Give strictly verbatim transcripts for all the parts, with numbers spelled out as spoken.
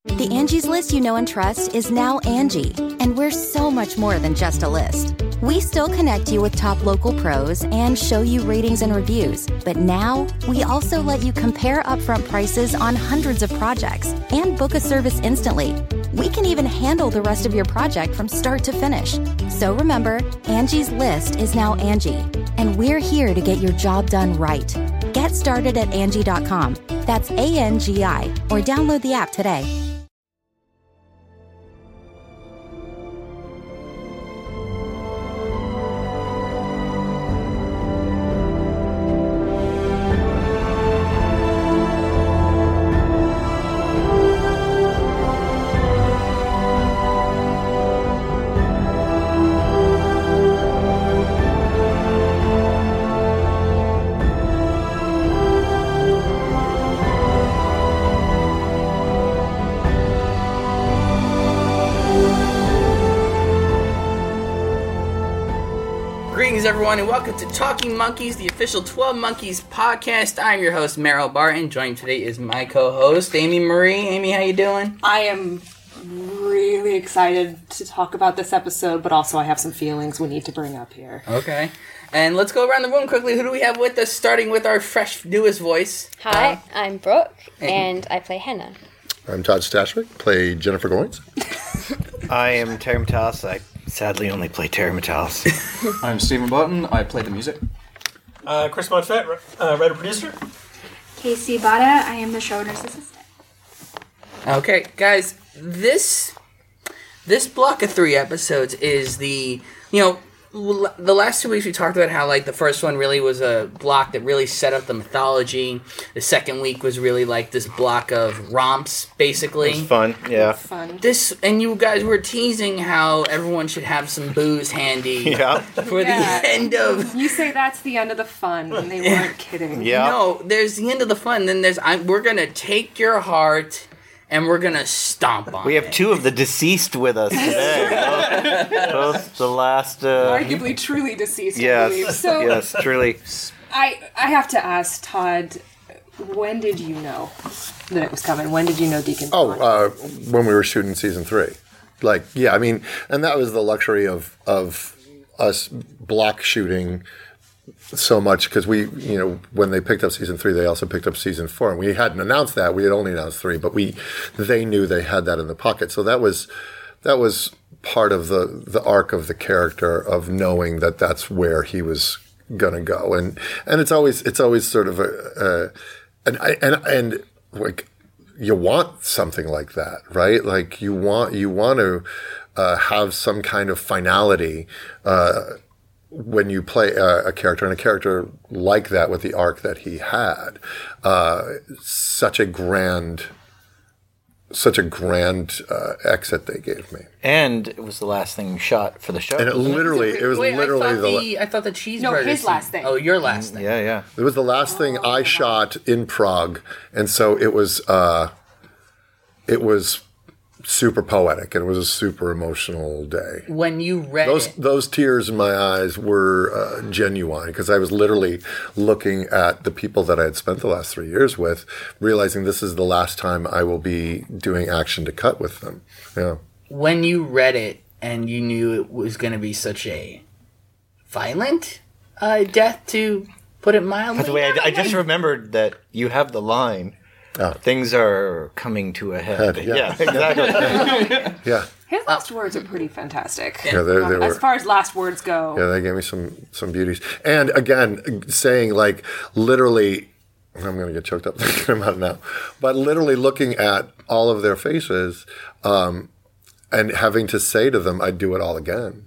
The Angie's List you know and trust is now Angie, and we're so much more than just a list. We still connect you with top local pros and show you ratings and reviews, but now we also let you compare upfront prices on hundreds of projects and book a service instantly. We can even handle the rest of your project from start to finish. So remember, Angie's List is now Angie, and we're here to get your job done right. Get started at Angie dot com. That's A N G I, or download the app today. Everyone, and welcome to Talking Monkeys, the official twelve Monkeys podcast. I'm your host, Merrill Barton. Joining today is my co-host, Amy Marie. Amy, how you doing? I am really excited to talk about this episode, but also I have some feelings we need to bring up here. Okay. And let's go around the room quickly. Who do we have with us, starting with our fresh, newest voice? Hi, uh, I'm Brooke, and I play Henna. I'm Todd Stashwick, play Jennifer Goins. I am Terry Metalis. I sadly only play Terry Metalis. I'm Stephen Button. I play the music. Uh, Chris Monfett, uh, writer-producer. Casey Bada. I am the showrunner's assistant. Okay, guys, this this block of three episodes is the, you know, the last two weeks we talked about how, like, the first one really was a block that really set up the mythology. The second week was really, like, this block of romps, basically. It was fun, yeah. It was fun. This, and you guys were teasing how everyone should have some booze handy yeah. for yeah. the end of... You say that's the end of the fun, and they weren't kidding. Yeah. No, there's the end of the fun, then there's, I'm, we're going to take your heart... and we're going to stomp on We have it. two of the deceased with us today. both, both the last... Uh, Arguably truly deceased, yes, I believe. So yes, truly. I, I have to ask, Todd, when did you know that it was coming? When did you know Deacon? Oh, uh, when we were shooting season three. Like, yeah, I mean, and that was the luxury of of us block shooting so much, because we, you know, when they picked up season three, they also picked up season four, and we hadn't announced that. We had only announced three, but we, they knew they had that in the pocket. So that was, that was part of the the arc of the character, of knowing that that's where he was gonna go, and and it's always it's always sort of a, a and and and like, you want something like that, right? Like you want you want to uh, have some kind of finality. Uh, when you play a, a character, and a character like that with the arc that he had, uh, such a grand, such a grand uh, exit they gave me. And it was the last thing shot for the show. And it literally, it was Wait, literally I thought the, the, I thought the cheeseburger. No, his scene- last thing. Oh, your last thing. Yeah, yeah. it was the last thing I shot in Prague, and so it was, uh, it was super poetic, and it was a super emotional day. When you read Those it, those tears in my eyes were uh, genuine, because I was literally looking at the people that I had spent the last three years with, realizing this is the last time I will be doing action to cut with them. Yeah. when you read it and you knew it was going to be such a violent uh, death, to put it mildly. By the way, I, I just remembered that you have the line, Oh. things are coming to a head. Head, yeah. yeah, exactly. Yeah. His last words are pretty fantastic. Yeah, they, they Um, were. as far as last words go. Yeah, they gave me some some beauties. And again, saying, like, literally, I'm going to get choked up thinking about it now, but literally looking at all of their faces, um, and having to say to them, I'd do it all again.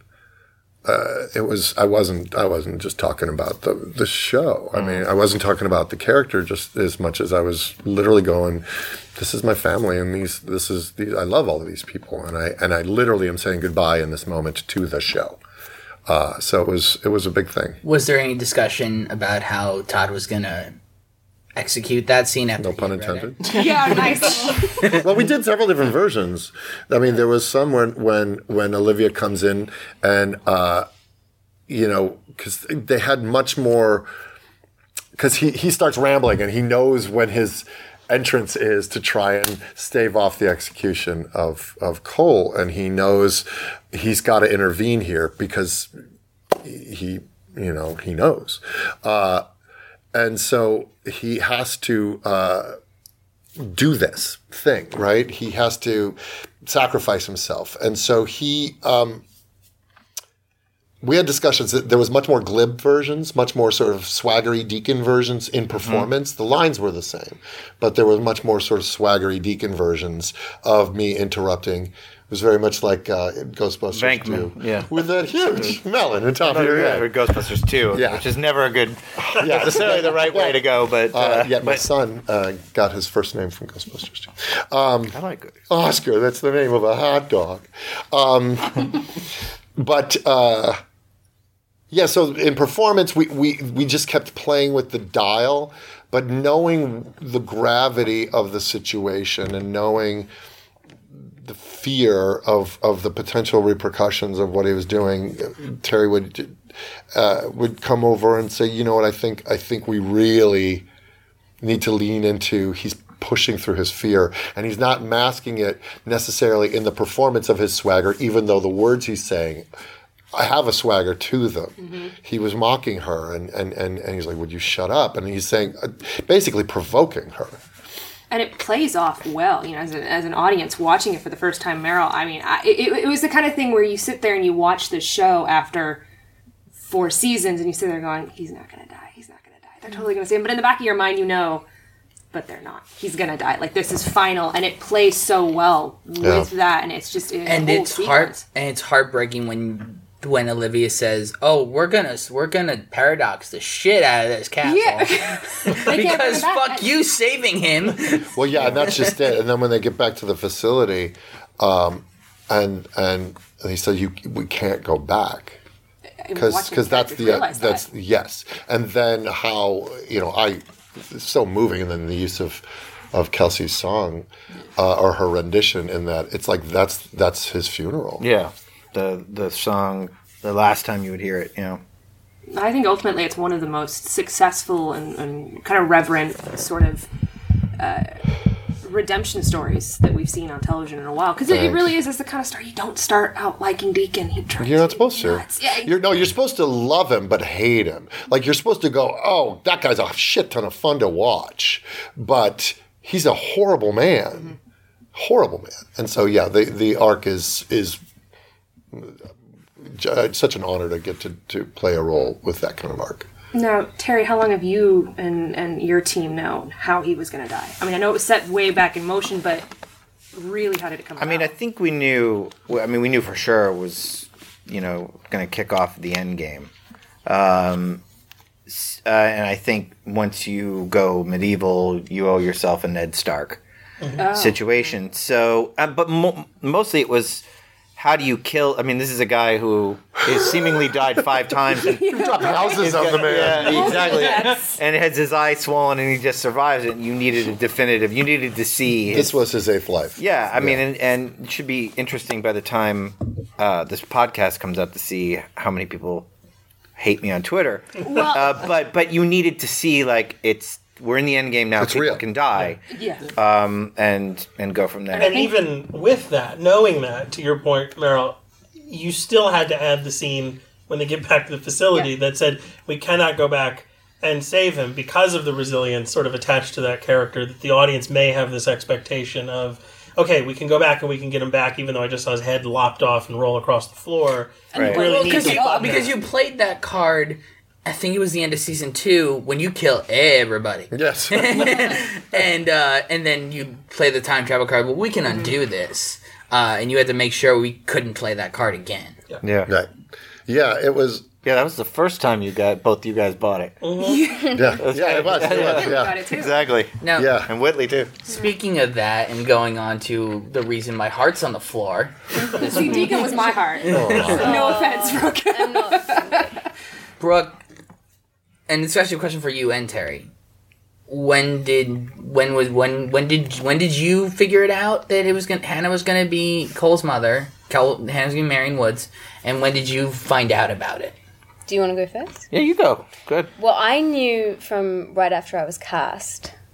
Uh, it was, I wasn't, I wasn't just talking about the, the show. I mean, I wasn't talking about the character just as much as I was literally going, this is my family, and these, this is, these, I love all of these people. And I, and I literally am saying goodbye in this moment to the show. Uh, so it was, it was a big thing. Was there any discussion about how Todd was going to execute that scene after No he pun read intended. it? Yeah, nice. Well, we did several different versions. I mean, there was some when when, when Olivia comes in and, uh, you know, because they had much more, because he, he starts rambling and he knows when his entrance is to try and stave off the execution of, of Cole. And he knows he's got to intervene here because he, you know, he knows. Uh, and so he has to uh, do this thing, right? He has to sacrifice himself. And so he... Um, we had discussions that there was much more glib versions, much more sort of swaggery Deacon versions in performance. Mm-hmm. The lines were the same, but there was much more sort of swaggery Deacon versions of me interrupting. It was very much like uh, Ghostbusters Venkman, two, yeah, with that huge melon on top of your head. Or Ghostbusters two, yeah. Which is never a good, yeah. necessarily the right way to go. But uh, uh, yet my but, son uh, got his first name from Ghostbusters two. Um, I like it. Oscar. That's the name of a hot dog. Um, but. Uh, Yeah, so in performance, we, we, we just kept playing with the dial, but knowing the gravity of the situation and knowing the fear of, of the potential repercussions of what he was doing, Terry would uh, would come over and say, you know what, I think I think we really need to lean into, he's pushing through his fear, and he's not masking it necessarily in the performance of his swagger, even though the words he's saying I have a swagger to them. Mm-hmm. He was mocking her, and, and, and, and he's like, would you shut up? And he's saying, uh, basically provoking her. And it plays off well, you know, as, a, as an audience watching it for the first time, Meryl. I mean, I, it, it was the kind of thing where you sit there and you watch the show after four seasons, and you sit there going, he's not going to die, he's not going to die. They're totally going to say him. But in the back of your mind, you know, but they're not. He's going to die. Like, this is final, and it plays so well yeah. with that, and it's just... It, and it's heart, and it's heartbreaking when... when Olivia says, "Oh, we're gonna we're gonna paradox the shit out of this castle yeah. because fuck you saving him." Well, yeah, and that's just it. And then when they get back to the facility, um, and and he said, "You we can't go back." Because because that's the uh, that's that. yes, and then how you know I it's so moving, and then the use of of Kelsey's song uh, or her rendition in that it's like that's that's his funeral. Yeah. The the song, the last time you would hear it, you know. I think ultimately it's one of the most successful and, and kind of reverent sort of uh, redemption stories that we've seen on television in a while. Because it, it really is, it's the kind of story you don't start out liking Deacon. He tries You're not supposed to. Yeah. You're, no, you're supposed to love him but hate him. Like, you're supposed to go, oh, that guy's a shit ton of fun to watch. But he's a horrible man. Mm-hmm. Horrible man. And so, yeah, the, the arc is... is it's such an honor to get to, to play a role with that kind of arc. Now, Terry, how long have you and, and your team known how he was going to die? I mean, I know it was set way back in motion, but really, how did it come I about? mean, I think we knew, I mean, we knew for sure it was, you know, going to kick off the end game. Um, uh, and I think once you go medieval, you owe yourself a Ned Stark mm-hmm. oh. situation. So, uh, but mo- mostly it was... How do you kill? I mean, this is a guy who is seemingly died five times. And you dropped houses on the man. Yeah, exactly. Yes. And has his eye swollen, and he just survives it. And you needed a definitive. You needed to see. His, this was his eighth life. Yeah, I mean, yeah. And, and it should be interesting by the time uh, this podcast comes out to see how many people hate me on Twitter. Well, uh, but but you needed to see like it's. We're in the end game now. It's people real. Can die, yeah, um, and and go from there. And even with that, knowing that, to your point, Meryl, you still had to add the scene when they get back to the facility yeah. that said we cannot go back and save him because of the resilience sort of attached to that character. That the audience may have this expectation of, okay, we can go back and we can get him back, even though I just saw his head lopped off and roll across the floor. Right. Really well, because you, because you played that card. I think it was the end of season two when you kill everybody. Yes. and uh, and then you play the time travel card. Well, we can undo mm-hmm. this, uh, and you had to make sure we couldn't play that card again. Yeah. Yeah. Right. Yeah. It was. Yeah, that was the first time you got both you guys bought it. Mm-hmm. yeah. Yeah. It was. It was. Yeah. Got it too. Exactly. Now, yeah. And Whitley too. Speaking of that, and going on to the reason my heart's on the floor. See, Deacon was my heart. Oh. No offense, Brooke. Brooke. And especially a question for you and Terry. When did when was when when did when did you figure it out that it was gonna, Hannah was going to be Cole's mother? Cole, Hannah was going to be Marion Woods, and when did you find out about it? Do you want to go first? Yeah, you go. Good. Well, I knew from right after I was cast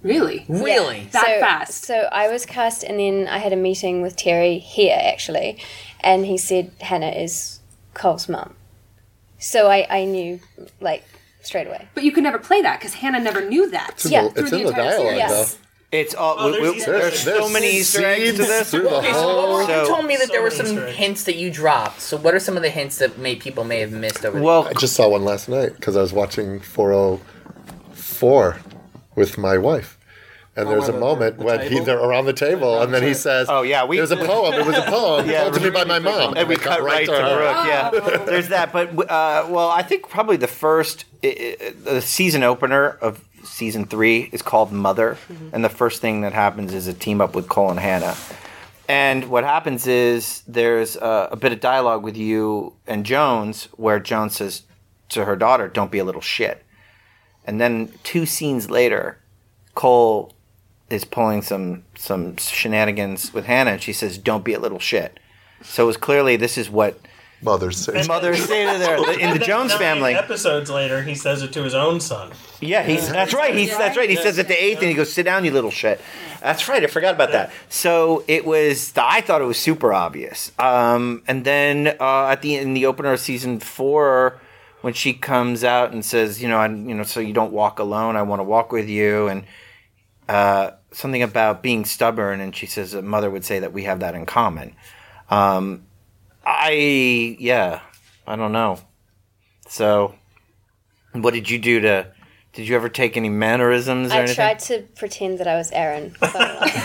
Really? Really? That so, fast? So I was cast, and then I had a meeting with Terry here, actually, and he said Hannah is Cole's mum. So I, I knew, like, straight away. But you could never play that because Hannah never knew that. It's in Yeah, the, through it's the in the entire dialogue, series. though. Yes. It's all. Oh, we- there's we- Easter there's eggs. so There's many Easter eggs to seeds this. through the Okay, so whole. you So- told me that So there were many some Easter eggs. hints that you dropped. So what are some of the hints that may people may have missed over? Well, I just saw one last night because I was watching four oh four with my wife. And there's where a the- moment the when he, table? they're around the table, and then he says, Oh, yeah, we- it was a poem. It was a poem Yeah, told to me by my mom." and we I cut right to Brooke. her. Yeah, there's that. But uh, well, I think probably the first i- i- the season opener of season three is called Mother, and the first thing that happens is a team up with Cole and Hannah. And what happens is there's a, a bit of dialogue with you and Jones where Jones says to her daughter, "Don't be a little shit." And then two scenes later, Cole is pulling some some shenanigans with Hannah, and she says, "Don't be a little shit." So it was clearly this is what Mother's saying. mother's saying to their in the And then Jones nine family. Episodes later, he says it to his own son. Yeah, he's that's right. He's that's right. He says it to Ethan. He goes, "Sit down, you little shit." That's right. I forgot about that. So it was. I thought it was super obvious. Um, and then uh, at the in the opener of season four, when she comes out and says, "You know, I, you know, so you don't walk alone. I want to walk with you," and uh, something about being stubborn, and she says, "A mother would say that we have that in common." Um, I yeah, I don't know. So, what did you do to? Did you ever take any mannerisms or I anything? tried to pretend that I was Aaron. But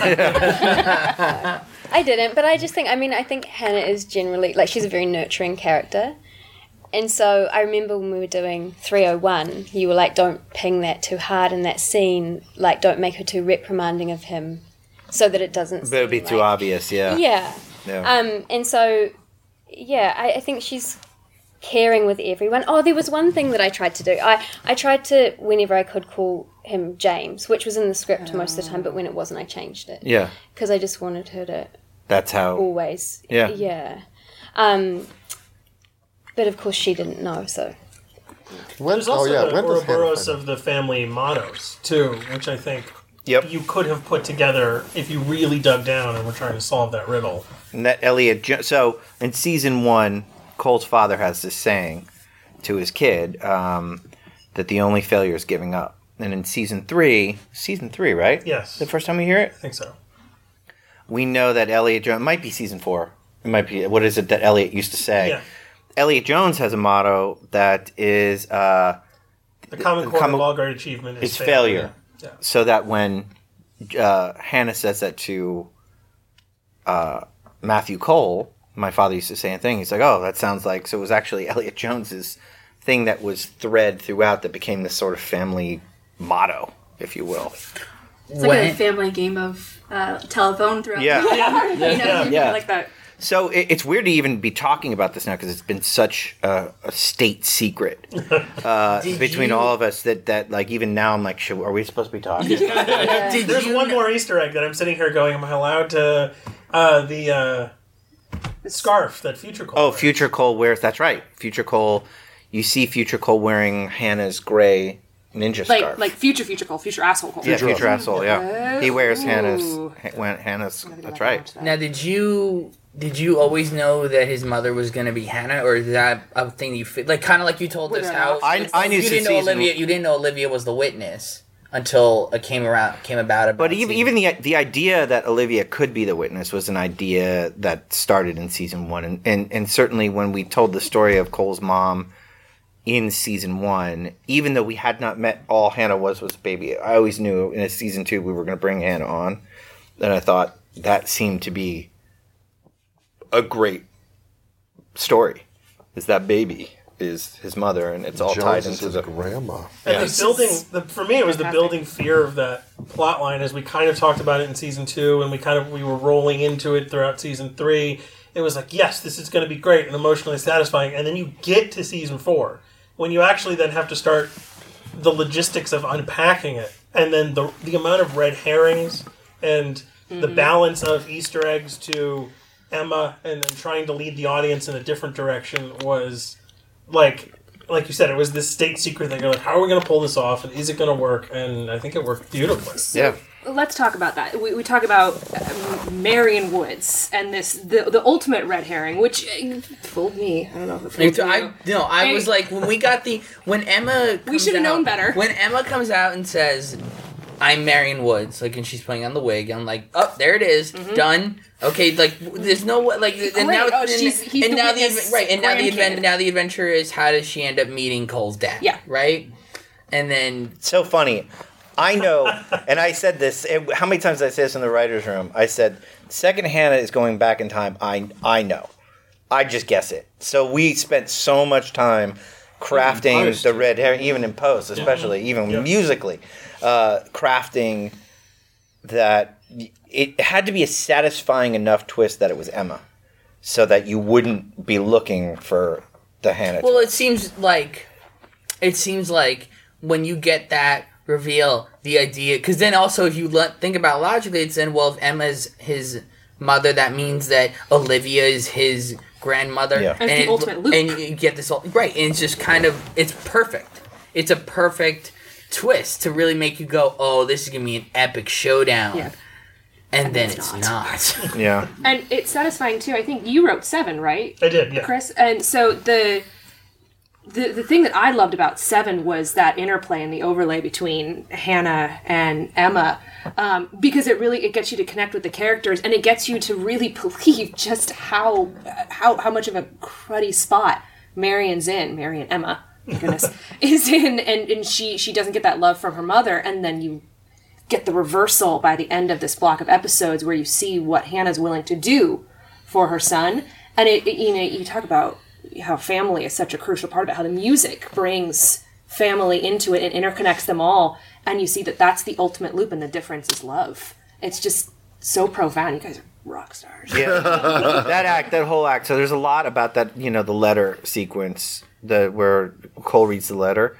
I didn't, but I just think, I mean, I think Hannah is generally, like, she's a very nurturing character. And so I remember when we were doing three oh one, you were like, don't ping that too hard in that scene. Like, don't make her too reprimanding of him so that it doesn't But it would be seem too like- obvious, yeah. Yeah. Yeah. Um, and so, yeah, I, I think she's caring with everyone. Oh, there was one thing that I tried to do. I, I tried to, whenever I could, call him James, which was in the script most of the time, but when it wasn't, I changed it. Yeah. Because I just wanted her to That's how. always. Yeah. Yeah. Um, but of course, she didn't know, so. When, There's oh also yeah, the when does Hannah Ouroboros find of the family mottos too, which I think Yep. you could have put together if you really dug down and were trying to solve that riddle. And that Elliot. Jo- So in season one, Cole's father has this saying to his kid um, that the only failure is giving up. And in season three, season three, right? Yes. The first time we hear it, I think so. we know that Elliot Jones, it might be season four. It might be, what is it that Elliot used to say? Yeah. Elliot Jones has a motto that is, uh, The common the core common- of all great achievement is it's failure. Yeah. So that when uh, Hannah says that to uh, Matthew Cole, my father used to say a thing. He's like, "Oh, that sounds like." So it was actually Elliot Jones's thing that was thread throughout that became this sort of family motto, if you will. It's like a family game of uh, telephone throughout Yeah. the Yeah. you know? Yeah. Yeah. I like that. So it, it's weird to even be talking about this now because it's been such a, a state secret uh, Did between you- all of us that, that like even now I'm like, should, are we supposed to be talking? Did There's you one kn- more Easter egg that I'm sitting here going, am I allowed to uh, the uh, scarf that Future Cole Oh, wears. Future Cole wears. That's right. Future Cole. You see Future Cole wearing Hannah's gray ninja Like, scarf. like future, future Cole, future asshole Cole. yeah, Future asshole. Yeah, he wears Ooh. Hannah's. Ha- when Hannah's. I'm gonna go That's back and right. watch that. Now, did you did you always know that his mother was going to be Hannah, or is that a thing you fi- like kind of like you told us Without- how I- I knew you since didn't know season- Olivia you didn't know Olivia was the witness until it came around came about. about But even season- even the the idea that Olivia could be the witness was an idea that started in season one, and and, and certainly when we told the story of Cole's mom in season one, even though we had not met all Hannah was was a baby, I always knew in season two we were going to bring Hannah on, and I thought that seemed to be a great story. Is that baby is his mother, and it's all Jones tied is into his the grandma. And This the building, is the, for me, it was the fantastic. building fear of that plot line as we kind of talked about it in season two, and we kind of we were rolling into it throughout season three. It was like, yes, this is going to be great and emotionally satisfying, and then you get to season four when you actually then have to start the logistics of unpacking it, and then the the amount of red herrings and the balance of Easter eggs to Emma, and then trying to lead the audience in a different direction was like like you said, it was this state secret thing. You're like, how are we going to pull this off? And is it going to work? And I think it worked beautifully. Yeah. Let's talk about that. We, we talk about um, Marion Woods and this the the ultimate red herring, which uh, fooled me. I don't know if it fooled So you. I no, I Hey. was like when we got the when Emma. We comes should have known out- better. When Emma comes out and says, "I'm Marion Woods," like, and she's putting on the wig, I'm like, "Oh, there it is, done." Okay, like there's no way, like, and wait, now, oh, and, she's- he's and the now the witness adve- right, and now the grandkid. advent, now the adventure is how does she end up meeting Cole's dad? Yeah. right, and then So funny. I know, and I said this. It, how many times did I say this in the writers' room? I said, "Second Hannah is going back in time." I I know. I just guess it. So we spent so much time crafting post. the red herring, even in post, especially even Yeah. musically, uh, crafting that. It had to be a satisfying enough twist that it was Emma, so that you wouldn't be looking for the Hannah. well, it seems like it seems like when you get that reveal, the idea, because then also if you le- think about it logically, it's then, well, if Emma's his mother, that means that Olivia is his grandmother. Yeah. And it's the it- ultimate Luke. And you get this, all, right, and it's just kind of, it's perfect. It's a perfect twist to really make you go, oh, this is going to be an epic showdown. Yeah. And then it's it's not. Yeah. And it's satisfying too. I think you wrote Seven, right? I did, yeah. Chris. And so the the the thing that I loved about Seven was that interplay and the overlay between Hannah and Emma, um, because it really it gets you to connect with the characters and it gets you to really believe just how how how much of a cruddy spot Marion's in. Marion Emma, my goodness, is in, and and she she doesn't get that love from her mother, and then you get the reversal by the end of this block of episodes where you see what Hannah's willing to do for her son. And it, it you know, you talk about how family is such a crucial part of it, how the music brings family into it and interconnects them all. And you see that that's the ultimate loop, and the difference is love. It's just so profound. You guys are rock stars. Yeah, that act, that whole act. So there's a lot about that. You know, the letter sequence, the where Cole reads the letter.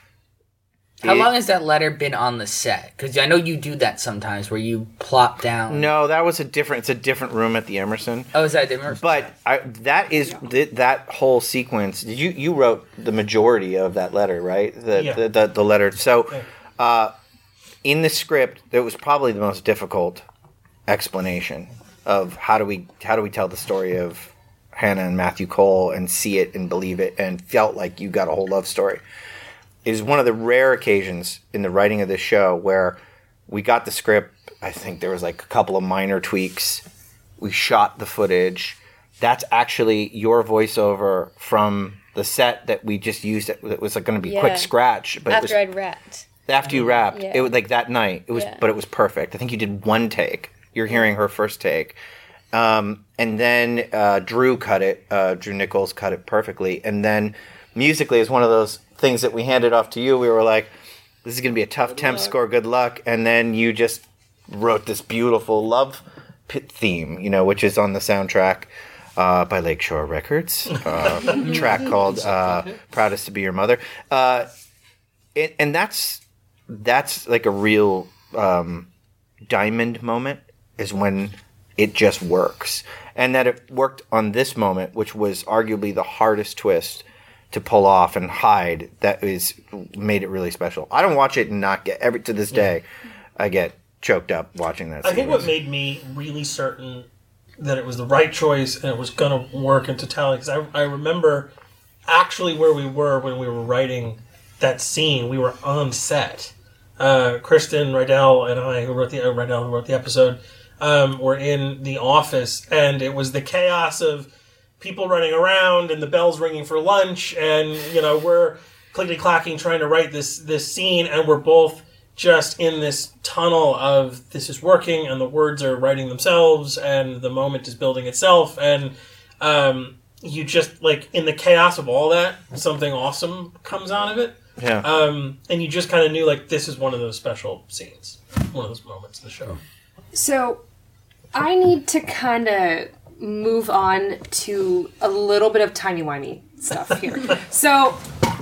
How It- long has that letter been on the set? Because I know you do that sometimes where you plop down. No, that was a different. It's a different room at the Emerson. Oh, is that different? But I, that is th- that whole sequence. Did you you wrote the majority of that letter, right? The Yeah. the, the, the letter. So, uh, in the script, it was probably the most difficult explanation of how do we how do we tell the story of Hannah and Matthew Cole and see it and believe it and felt like you got a whole love story. It is one of the rare occasions in the writing of this show where we got the script. I think there was like a couple of minor tweaks. We shot the footage. That's actually your voiceover from the set that we just used. It, it was like going to be Yeah. quick scratch, but After it was, I'd rapped. after you rapped, Yeah. it was like that night. It was, Yeah. but it was perfect. I think you did one take. You're hearing her first take, um, and then uh, Drew cut it. Uh, Drew Nichols cut it perfectly, and then musically is one of those things that we handed off to you. We were like, "This is going to be a tough temp score. Good luck," and then you just wrote this beautiful love pit theme, you know, which is on the soundtrack. Uh, by Lakeshore Records, uh, track called uh, "Proudest to Be Your Mother," uh, it, and that's that's like a real um, diamond moment. Is when it just works, and that it worked on this moment, which was arguably the hardest twist to pull off and hide. That is made it really special. I don't watch it and not get every to this day. I get choked up watching that. I think what sequence. made me really certain that it was the right choice and it was going to work in totality, because I, I remember actually where we were when we were writing that scene. We were on set. Uh, Kristen Rydell and I, who wrote the uh, Rydell, who wrote the episode, um, were in the office, and it was the chaos of people running around and the bells ringing for lunch, and you know we're clickety clacking trying to write this this scene, and we're both just in this tunnel of this is working, and the words are writing themselves, and the moment is building itself, and um, you just like in the chaos of all that, something awesome comes out of it. Yeah. Um, and you just kind of knew like this is one of those special scenes, one of those moments in the show. So, I need to kind of move on to a little bit of timey-wimey stuff here. So,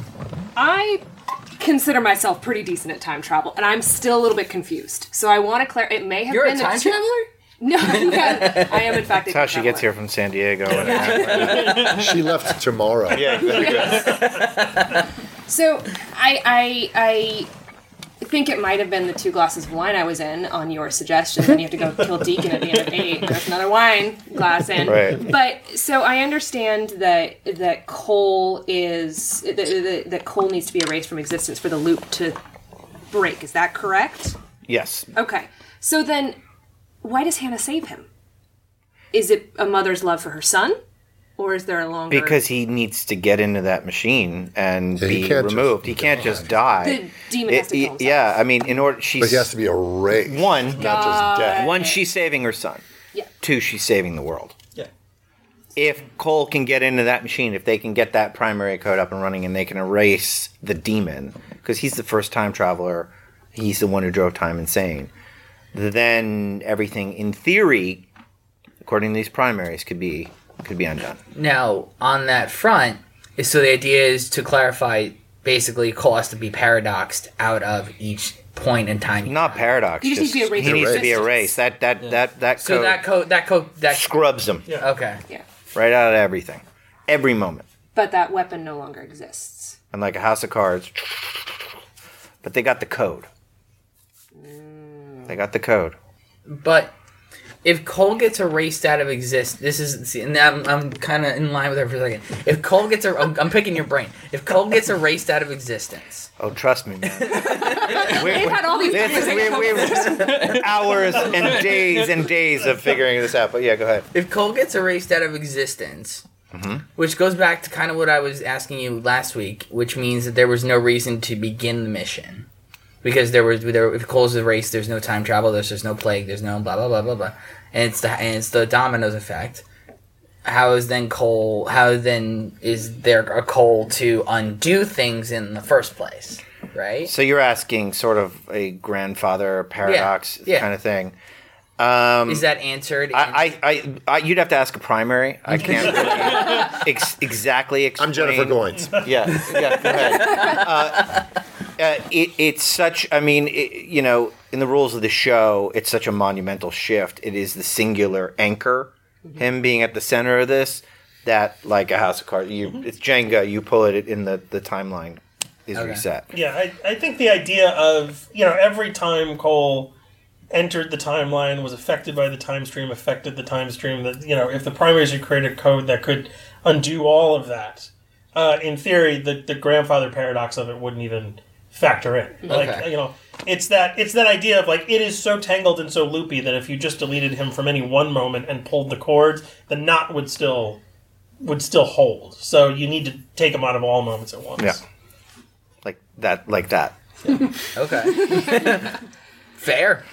I consider myself pretty decent at time travel, and I'm still a little bit confused. So I want to clarify. It may have You're been a time two- traveler? No, yeah, I am in fact. That's how she gets here from San Diego. She left tomorrow. Yeah, exactly. So I, I, I think it might have been the two glasses of wine I was in on your suggestion. Then you have to go kill Deacon at the end of eight. There's another wine glass in. Right. But so I understand that that Cole is that, that, that Cole needs to be erased from existence for the loop to break. Is that correct? Yes. Okay. So then, why does Hannah save him? Is it a mother's love for her son? Or is there a longer... Because he needs to get into that machine and Yeah, he be can't just removed. He can't just die. The demon has to kill himself. Yeah, I mean, in order... She's, But he has to be erased. One, not just dead. one, she's saving her son. Yeah. Two, she's saving the world. Yeah. If Cole can get into that machine, if they can get that primary code up and running and they can erase the demon, because he's the first time traveler, he's the one who drove time insane, then everything, in theory, according to these primaries, could be could be undone. Now, on that front, is so the idea is to clarify, basically, Cole has to be paradoxed out of each point in time. Not paradox. He just needs to be erased He from needs to be existence. erased. That that that that code So that code, that code, that scrubs him Yeah. Okay. Yeah. right out of everything, every moment. But that weapon no longer exists. And like a house of cards, but they got the code. They got the code. But if Cole gets erased out of exist, this is see, and I'm, I'm kind of in line with her for a second. If Cole gets, er- I'm, I'm picking your brain. If Cole gets erased out of existence, Oh, trust me, man. They've had all these This is, we, we were just hours and days and days of figuring this out. But yeah, go ahead. if Cole gets erased out of existence, Mm-hmm. which goes back to kind of what I was asking you last week, which means that there was no reason to begin the mission. Because there was, there, if Cole's erased, there's no time travel, there's just no plague, there's no blah blah blah blah blah, and it's the and it's the dominoes effect. How is then Cole? How then is there a Cole to undo things in the first place? Right. So you're asking sort of a grandfather paradox Yeah, yeah. kind of thing. Um, Is that answered? in- I, I, I, I, you'd have to ask a primary. I can't really ex- exactly explain. I'm Jennifer Goins. Yeah, yeah, go ahead. Uh, uh, it, it's such, I mean, it, you know, in the rules of the show, it's such a monumental shift. It is the singular anchor, him being at the center of this, that, like a house of cards, you, it's Jenga, you pull it in the, the timeline is Okay. reset. Yeah, I, I think the idea of, you know, every time Cole entered the timeline, was affected by the time stream, affected the time stream, that, you know, if the primaries had created code that could undo all of that, uh, in theory, the, the grandfather paradox of it wouldn't even factor in. Like, Okay. you know, it's that it's that idea of, like, it is so tangled and so loopy that if you just deleted him from any one moment and pulled the cords, the knot would still would still hold. So you need to take him out of all moments at once. Yeah. Like that, like that. Okay. Fair.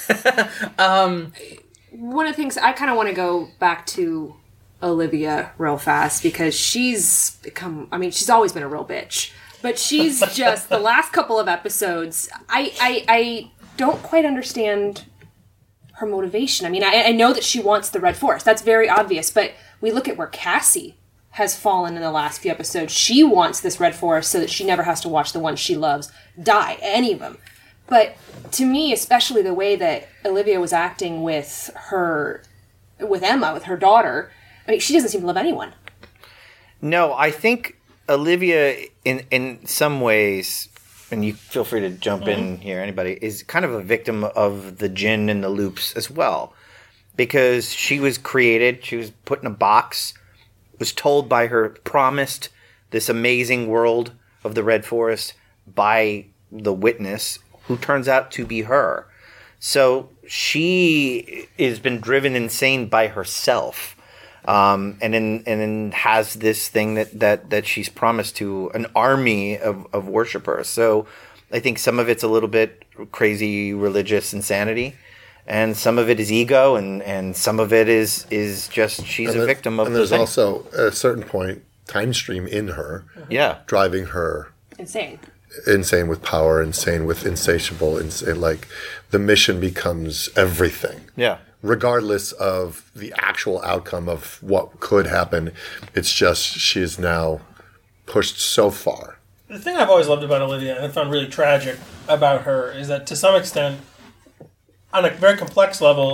One of the things I kind of want to go back to Olivia real fast because she's become, I mean, she's always been a real bitch, but she's just, the last couple of episodes, I, I, I don't quite understand her motivation. I mean, I, I know that she wants the Red Forest. That's very obvious, but we look at where Cassie has fallen in the last few episodes. She wants this Red Forest so that she never has to watch the ones she loves die, any of them. But to me, especially the way that Olivia was acting with her, with Emma, with her daughter, I mean, she doesn't seem to love anyone. No, I think Olivia, in in some ways, and you feel free to jump in here, anybody, is kind of a victim of the Jinn and the loops as well. Because she was created, she was put in a box, was told by her, promised this amazing world of the Red Forest by the witness, who turns out to be her. So she has been driven insane by herself. Um, and then and then has this thing that, that, that she's promised to an army of, of worshipers. So I think some of it's a little bit crazy religious insanity, and some of it is ego, and, and some of it is is just she's And a there- victim of And the there's thing. also, at a certain point, time stream in her, Yeah. driving her Insane. insane with power, insane with insatiable, insane, like the mission becomes everything. Yeah. Regardless of the actual outcome of what could happen, it's just she is now pushed so far. The thing I've always loved about Olivia, and I found really tragic about her, is that to some extent, on a very complex level,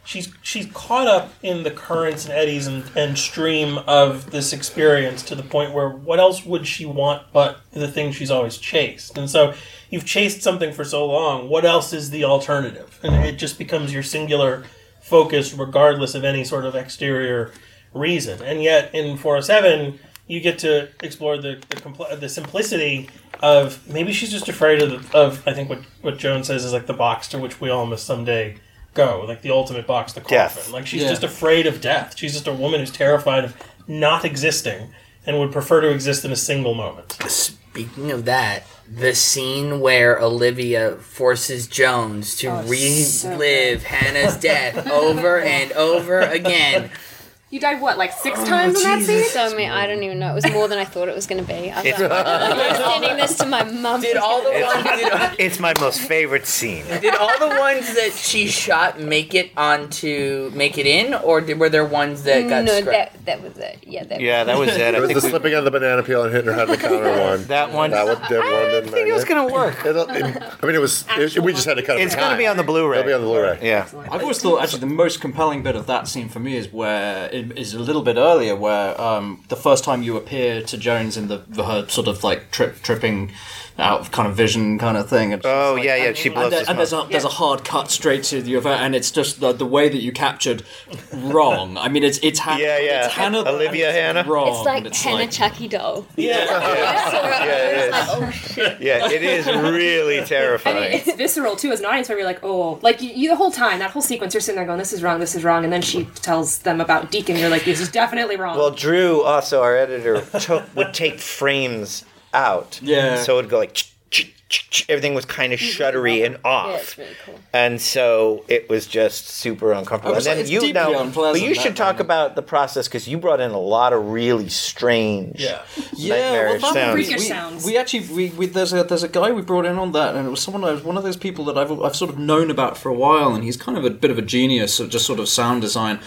she's she's caught up in the currents and eddies and, and stream of this experience to the point where what else would she want but the thing she's always chased? And so you've chased something for so long, what else is the alternative? And it just becomes your singular focus regardless of any sort of exterior reason. And yet in four oh seven, you get to explore the the, compl- the simplicity of maybe she's just afraid of, the, of I think what, what Joan says is like the box to which we all must someday go, like the ultimate box, the coffin. Death. Like she's Yeah. just afraid of death. She's just a woman who's terrified of not existing and would prefer to exist in a single moment. Speaking of that, the scene where Olivia forces Jones to Oh, so relive Hannah's death over and over again. You died, what, like six times in that scene? So many, I don't even know. It was more than I thought it was going to be. I was like, I'm sending this to my mum. Did all the ones did, It's my most favorite scene. did all the ones that she shot make it onto make it in, or did, were there ones that got No, scrapped? that that was it. Yeah, that Yeah, that was it. It I was think the we, slipping of the banana peel and hitting her head on the counter one. that one. That one, that one I didn't didn't think it was make going to work. It'll- it- I mean, it was. It, we just had to cut it. It's for going to time. be on the Blu-ray. It'll be on the Blu-ray. Yeah. I've always thought actually the most compelling bit of that scene for me is where it is a little bit earlier, where um, the first time you appear to Jones in the her sort of like trip tripping out of kind of vision kind of thing. And she's Oh, like- yeah, yeah, and- she and, blows there- the and there's a there's a hard cut straight to the event, and it's just the, the way that you captured wrong. I mean, it's it's Hannah. Yeah, yeah. It's Hannah. Olivia it's Hannah. Wrong. It's like and it's Hannah like, Chucky doll. Yeah. Yeah, it is. Like, oh shit. Yeah, it is really I mean, terrifying. it's visceral too as an audience, where you're like, oh, like you, you the whole time, that whole sequence, you're sitting there going, this is wrong, this is wrong, and then she tells them about Deacon, you're like, this is definitely wrong. Well, Drew, also our editor, took, would take frames out. Yeah. So it would go like, ch- ch- ch- ch- everything was kind of shuddery and Yeah, off. it's really cool. And so it was just super uncomfortable. I was And then like, it's you deeply now, unpleasant, but you that should talk moment. about the process because you brought in a lot of really strange, Yeah. nightmarish that- sounds. Freakish we, sounds. we actually we, we there's a there's a guy we brought in on that, and it was someone one of those people that I've I've sort of known about for a while, and he's kind of a bit of a genius of just sort of sound design,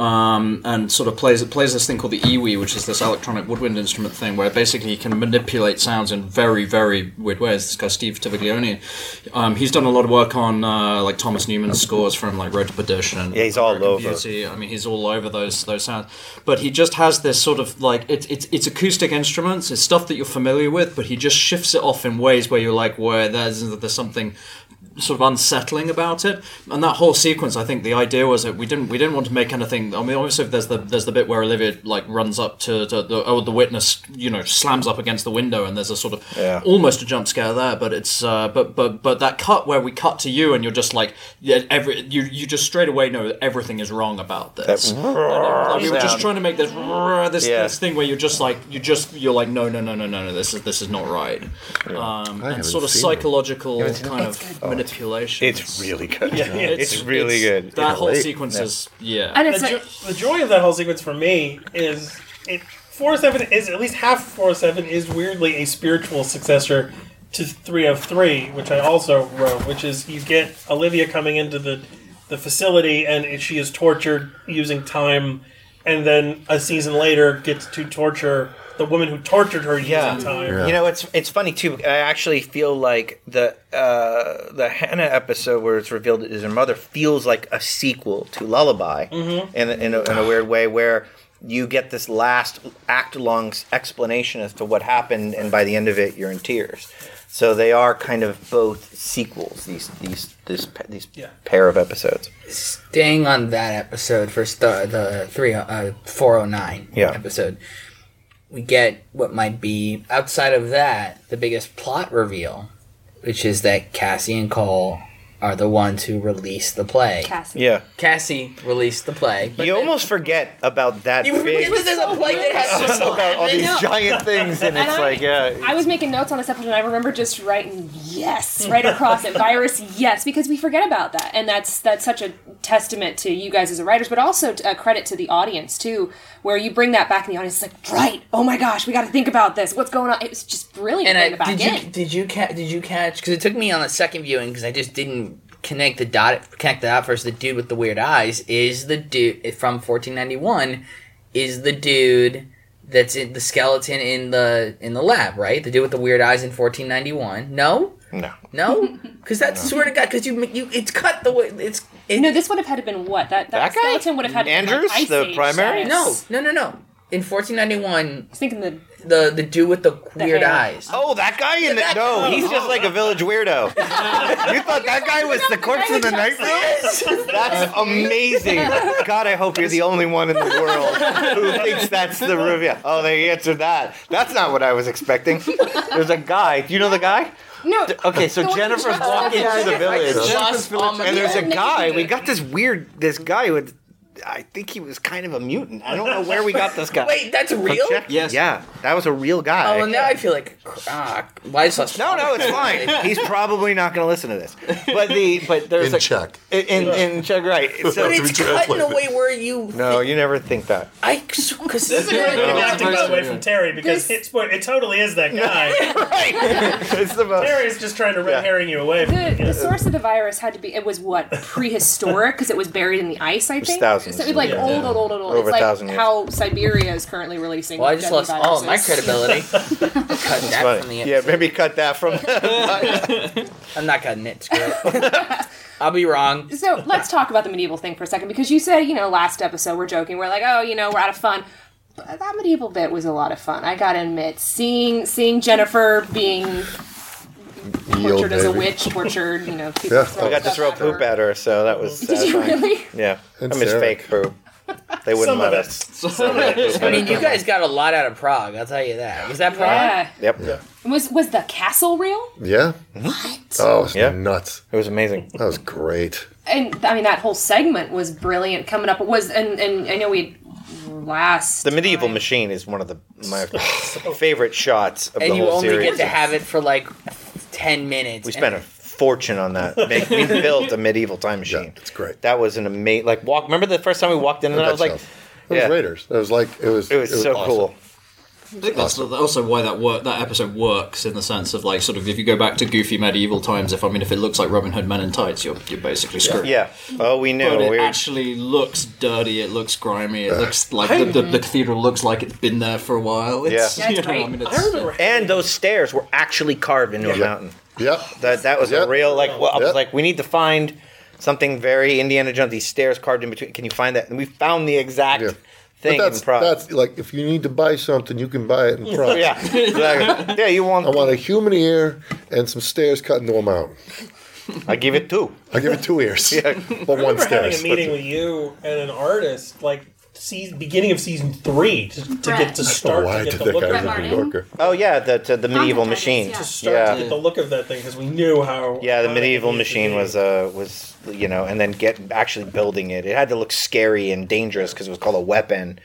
um, and sort of plays plays this thing called the iwi, which is this electronic woodwind instrument thing, where basically he can manipulate sounds in very very weird ways. This guy Steve Tiviglione, um, he's done a lot of work on uh, like Thomas Newman's scores from like Road to Perdition. Yeah, he's all American over. Beauty. I mean, he's all over those those sounds. But he just has this sort of like it's it's it's acoustic instruments. It's stuff that you're familiar with, but he just shifts it off in ways where you're like, where there's there's something sort of unsettling about it. And that whole sequence, I think the idea was that we didn't we didn't want to make anything. I mean, obviously there's the there's the bit where Olivia like runs up to, to the oh the witness, you know, slams up against the window, and there's a sort of Yeah. almost a jump scare there. But it's uh, but but but that cut where we cut to you and you're just like yeah, every you you just straight away know that everything is wrong about this. That Like, we were just sound. trying to make this this, Yeah. this thing where you're just like you just you're like no no no no no no this is this is not right. Um, and haven't sort of seen it. psychological haven't seen it? kind of manipulation. It's really good. Yeah, yeah. It's, really good. That whole late. sequence is yeah. and The, it's like, jo- the joy of that whole sequence for me is it four oh seven is at least half of four oh seven is weirdly a spiritual successor to three oh three, which I also wrote, which is you get Olivia coming into the the facility and she is tortured using time, and then a season later gets to torture the woman who tortured her using Yeah. time. You know, it's it's funny too. I actually feel like the uh, the Hannah episode where it's revealed it is her mother feels like a sequel to Lullaby in, a, in, a, in a weird way, where you get this last act long explanation as to what happened, and by the end of it, you're in tears. So they are kind of both sequels. These these this these Yeah. pair of episodes. Staying on that episode for st- the three uh, four oh nine Yeah. episode, we get what might be, outside of that, the biggest plot reveal, which is that Cassie and Cole are the ones who release the play. Cassie. Yeah, Cassie released the play. but you then- almost forget about that You big. forget that there's a play that has just about all these know. giant things, and it's And I- like, yeah, I was making notes on this episode, and I remember just writing yes right across it. Virus, yes, because we forget about that, and that's that's such a testament to you guys as writers, but also a credit to the audience too, where you bring that back, and the audience is like, right, oh my gosh, we got to think about this. What's going on? It was just brilliant. And to bring I, it back did you in. did you ca- did you catch? Because it took me on the second viewing because I just didn't connect the dot connect the dot first. The dude with the weird eyes is the dude from fourteen ninety-one. Is the dude that's in the skeleton in the in the lab, right? The dude with the weird eyes in fourteen ninety-one. No, no. no, because that's swear to God, because you you it's cut the way it's No, this would have had to been what? That that, That guy? skeleton would have had to Andrews, been like Ice the Age primary? status. No, no, no, no. In fourteen ninety-one, I was thinking the the the dude with the weird hair. eyes. Oh, that guy in the no, he's just like a village weirdo. You thought that guy was the corpse in the night room? That's amazing. God, I hope you're the only one in the world who thinks that's the Ruvia. Oh, they answered that. That's not what I was expecting. There's a guy. Do you know the guy? no. Okay, so The one Jennifer's who- walking through the village. Just on And there's a Yeah, guy. Nick- We got this weird. This guy with. I think he was kind of a mutant. I don't know where we got this guy. Wait, that's real? Check- Yes. Yeah, that was a real guy. Oh, well, now I feel like ah, why is this? No, no, it's fine. He's probably not going to listen to this. But the but there's In a Czech. in in Czech, right? So But it's cut in a way where you. no, you never think that. I because This is a great thing No, not to it's go away very from Terry because This- it's, it totally is that guy. Right? It's the most. Terry's just trying to red Yeah. herring you away from The, it. the source of the virus had to be. It was what prehistoric because it was buried in the ice. I think. thousands. So it was like Yeah. old, old, old, old, old. Over it's like a thousand years. how Siberia is currently releasing. well, I just deadly lost all of my viruses. credibility. Cut that Funny. from the Yeah, maybe cut that from. I'm not cutting it. Screw it. I'll be wrong. So let's talk about the medieval thing for a second because you said, you know, last episode we're joking, we're like, oh, you know, we're out of fun. But that medieval bit was a lot of fun. I gotta admit, seeing seeing Jennifer being tortured as a baby. witch, tortured, you know. people Yeah. throwing I got to stuff throw at her. poop at her, so that was. Did you satisfying. really? Yeah, I And mean it's Sarah. fake poop. They wouldn't Some let of us. it. I mean, you guys got a lot out of Prague. I'll tell you that. Was that Prague? Yeah. Yep. Was was the castle real? Yeah. What? Oh, it's Yeah. nuts. It was amazing. That was great. And I mean that whole segment was brilliant coming up. It was and and I know we last The medieval time- machine is one of the my favorite shots of And the you whole only series. get to have it for like ten minutes. We spent a and- fortune on that. Make, we built a medieval time machine. Yeah, it's great. That was an amazing. Like walk. Remember the first time we walked in, and I was like, It was yeah. Raiders. It was like it was. it was so awesome. cool. I think that's also why that work that episode works in the sense of like sort of if you go back to goofy medieval times. If I mean if it looks like Robin Hood Men in Tights, you're you're basically screwed. Yeah. Oh, we knew. But it we were, actually looks dirty. It looks grimy. It looks like the, the, the cathedral looks like it's been there for a while. It's, Yeah. you That's know, I right. mean, I it's, remember and those stairs were actually carved into a mountain. Yep. That that was Yep. a real like. Well, I was Yep. like, we need to find something very Indiana Jones. These stairs carved in between. Can you find that? And we found the exact Yeah. thing But that's in Prague. that's like if you need to buy something, you can buy it in Prague. yeah. Exactly. Yeah. You want? I want a human ear and some stairs cut into a mountain. I give it two. I give it two ears, Yeah. but I one remember stairs. having a meeting with you and an artist like season, beginning of season three to, to get to Oh, start why to did get the that look guy of was that, a New Martin? Yorker? Oh yeah, the the, the medieval Contact machine. yeah. to start Yeah. to get the look of that thing because we knew how. Yeah, the how medieval it needed to machine be. was uh was you know, and then get actually building it. It had to look scary and dangerous because it was called a weapon.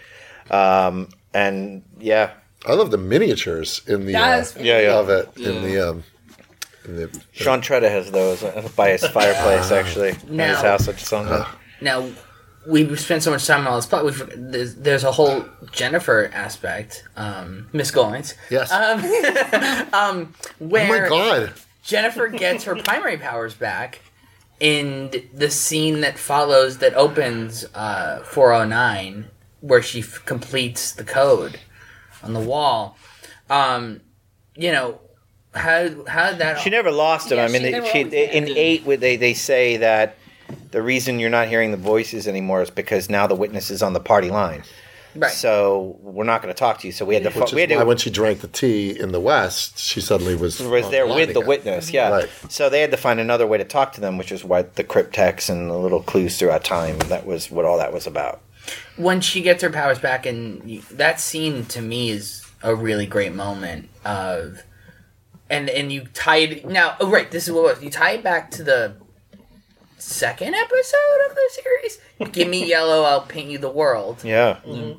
Um, and yeah, I love the miniatures in the That uh, is- yeah, yeah. of it in the um. In the, Sean Tretta has those uh, by his fireplace actually in Now- his house. I just saw them. Now, we spent so much time on this plot. We forgot- there's, there's a whole Jennifer aspect, um, Miss Goins. yes. Um, um, oh where my god. Jennifer gets her primary powers back in the scene that follows, that opens uh, four oh nine, where she f- completes the code on the wall. Um, you know, how how did that? She never lost it. Yeah, I mean, she- they, they were she, always there. in eight, where they they say that the reason you're not hearing the voices anymore is because now the witness is on the party line. Right. So we're not going to talk to you. So we had to. Which is we had why to when she drank the tea in the West, she suddenly was was there online with the again. witness, yeah. Right. So they had to find another way to talk to them, which is why the cryptex and the little clues throughout time. That was what all that was about. When she gets her powers back, and you, that scene to me is a really great moment of, and and you tie it now. Oh, right, this is what it was. You tie it back to the second episode of the series. Give me yellow, I'll paint you the world. Yeah.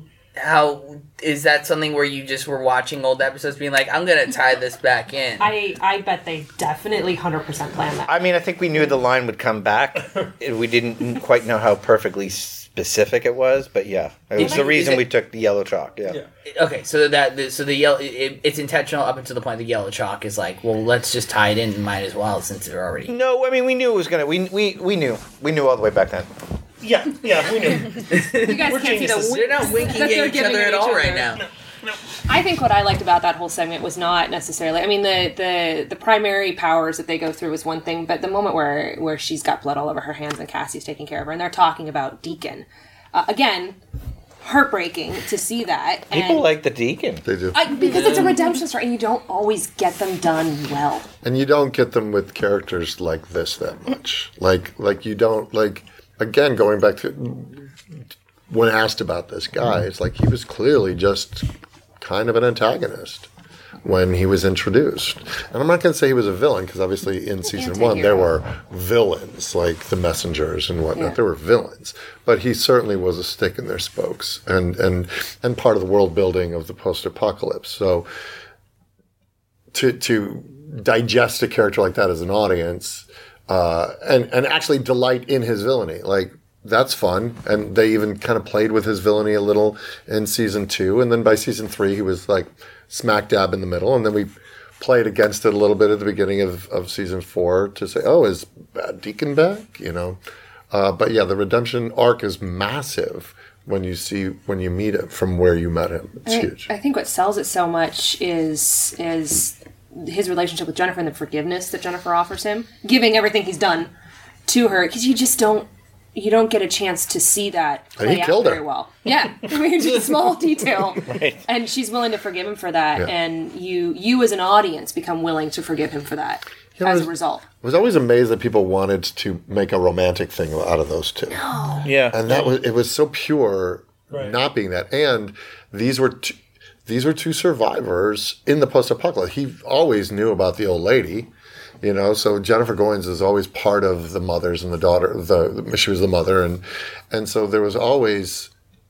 How is that something where you just were watching old episodes, being like, I'm gonna tie this back in? I, I bet they definitely one hundred percent planned that. I mean, I think we knew the line would come back. We didn't quite know how perfectly specific it was, but yeah, it was Did the you- reason is it- we took the yellow chalk. Yeah. Yeah. Okay, so that the, so the yellow it, it's intentional up until the point the yellow chalk is like, well, let's just tie it in. Might as well since they're already. No, I mean we knew it was gonna. We we we knew. We knew all the way back then. Yeah, yeah, we knew. You guys We're can't see the geniuses. wink They're not winking that at they're each giving other at each all other. right now. I think what I liked about that whole segment was not necessarily. I mean, the, the the primary powers that they go through is one thing, but the moment where where she's got blood all over her hands and Cassie's taking care of her, and they're talking about Deacon, uh, again, heartbreaking to see that. People and like the Deacon. They do. I, because it's a redemption story, and you don't always get them done well. And you don't get them with characters like this that much. Like, like you don't, like, again, going back to when asked about this guy, it's like he was clearly just kind of an antagonist when he was introduced. And I'm not going to say he was a villain, because obviously in season one there were villains, like the messengers and whatnot. Yeah. There were villains. But he certainly was a stick in their spokes and, and, and part of the world building of the post-apocalypse. So to to digest a character like that as an audience uh, and, and actually delight in his villainy, like, that's fun. And they even kind of played with his villainy a little in season two. And then by season three, he was like smack dab in the middle. And then we played against it a little bit at the beginning of, of season four to say, oh, is Bad Deacon back? You know? Uh, but yeah, the redemption arc is massive when you see, when you meet it from where you met him. It's I, huge. I think what sells it so much is is his relationship with Jennifer and the forgiveness that Jennifer offers him, giving everything he's done to her, because you just don't, you don't get a chance to see that play And he out killed very her. well. Yeah, I mean, it's a small detail, Right. and she's willing to forgive him for that, Yeah. and you, you as an audience, become willing to forgive him for that You know, as it's- a result. I was always amazed that people wanted to make a romantic thing out of those two. Yeah. And that was, it was so pure Right. not being that. And these were two, these were two survivors in the post-apocalypse. He always knew about the old lady, you know, so Jennifer Goins is always part of the mothers and the daughter, the, she was the mother. And, and so there was always,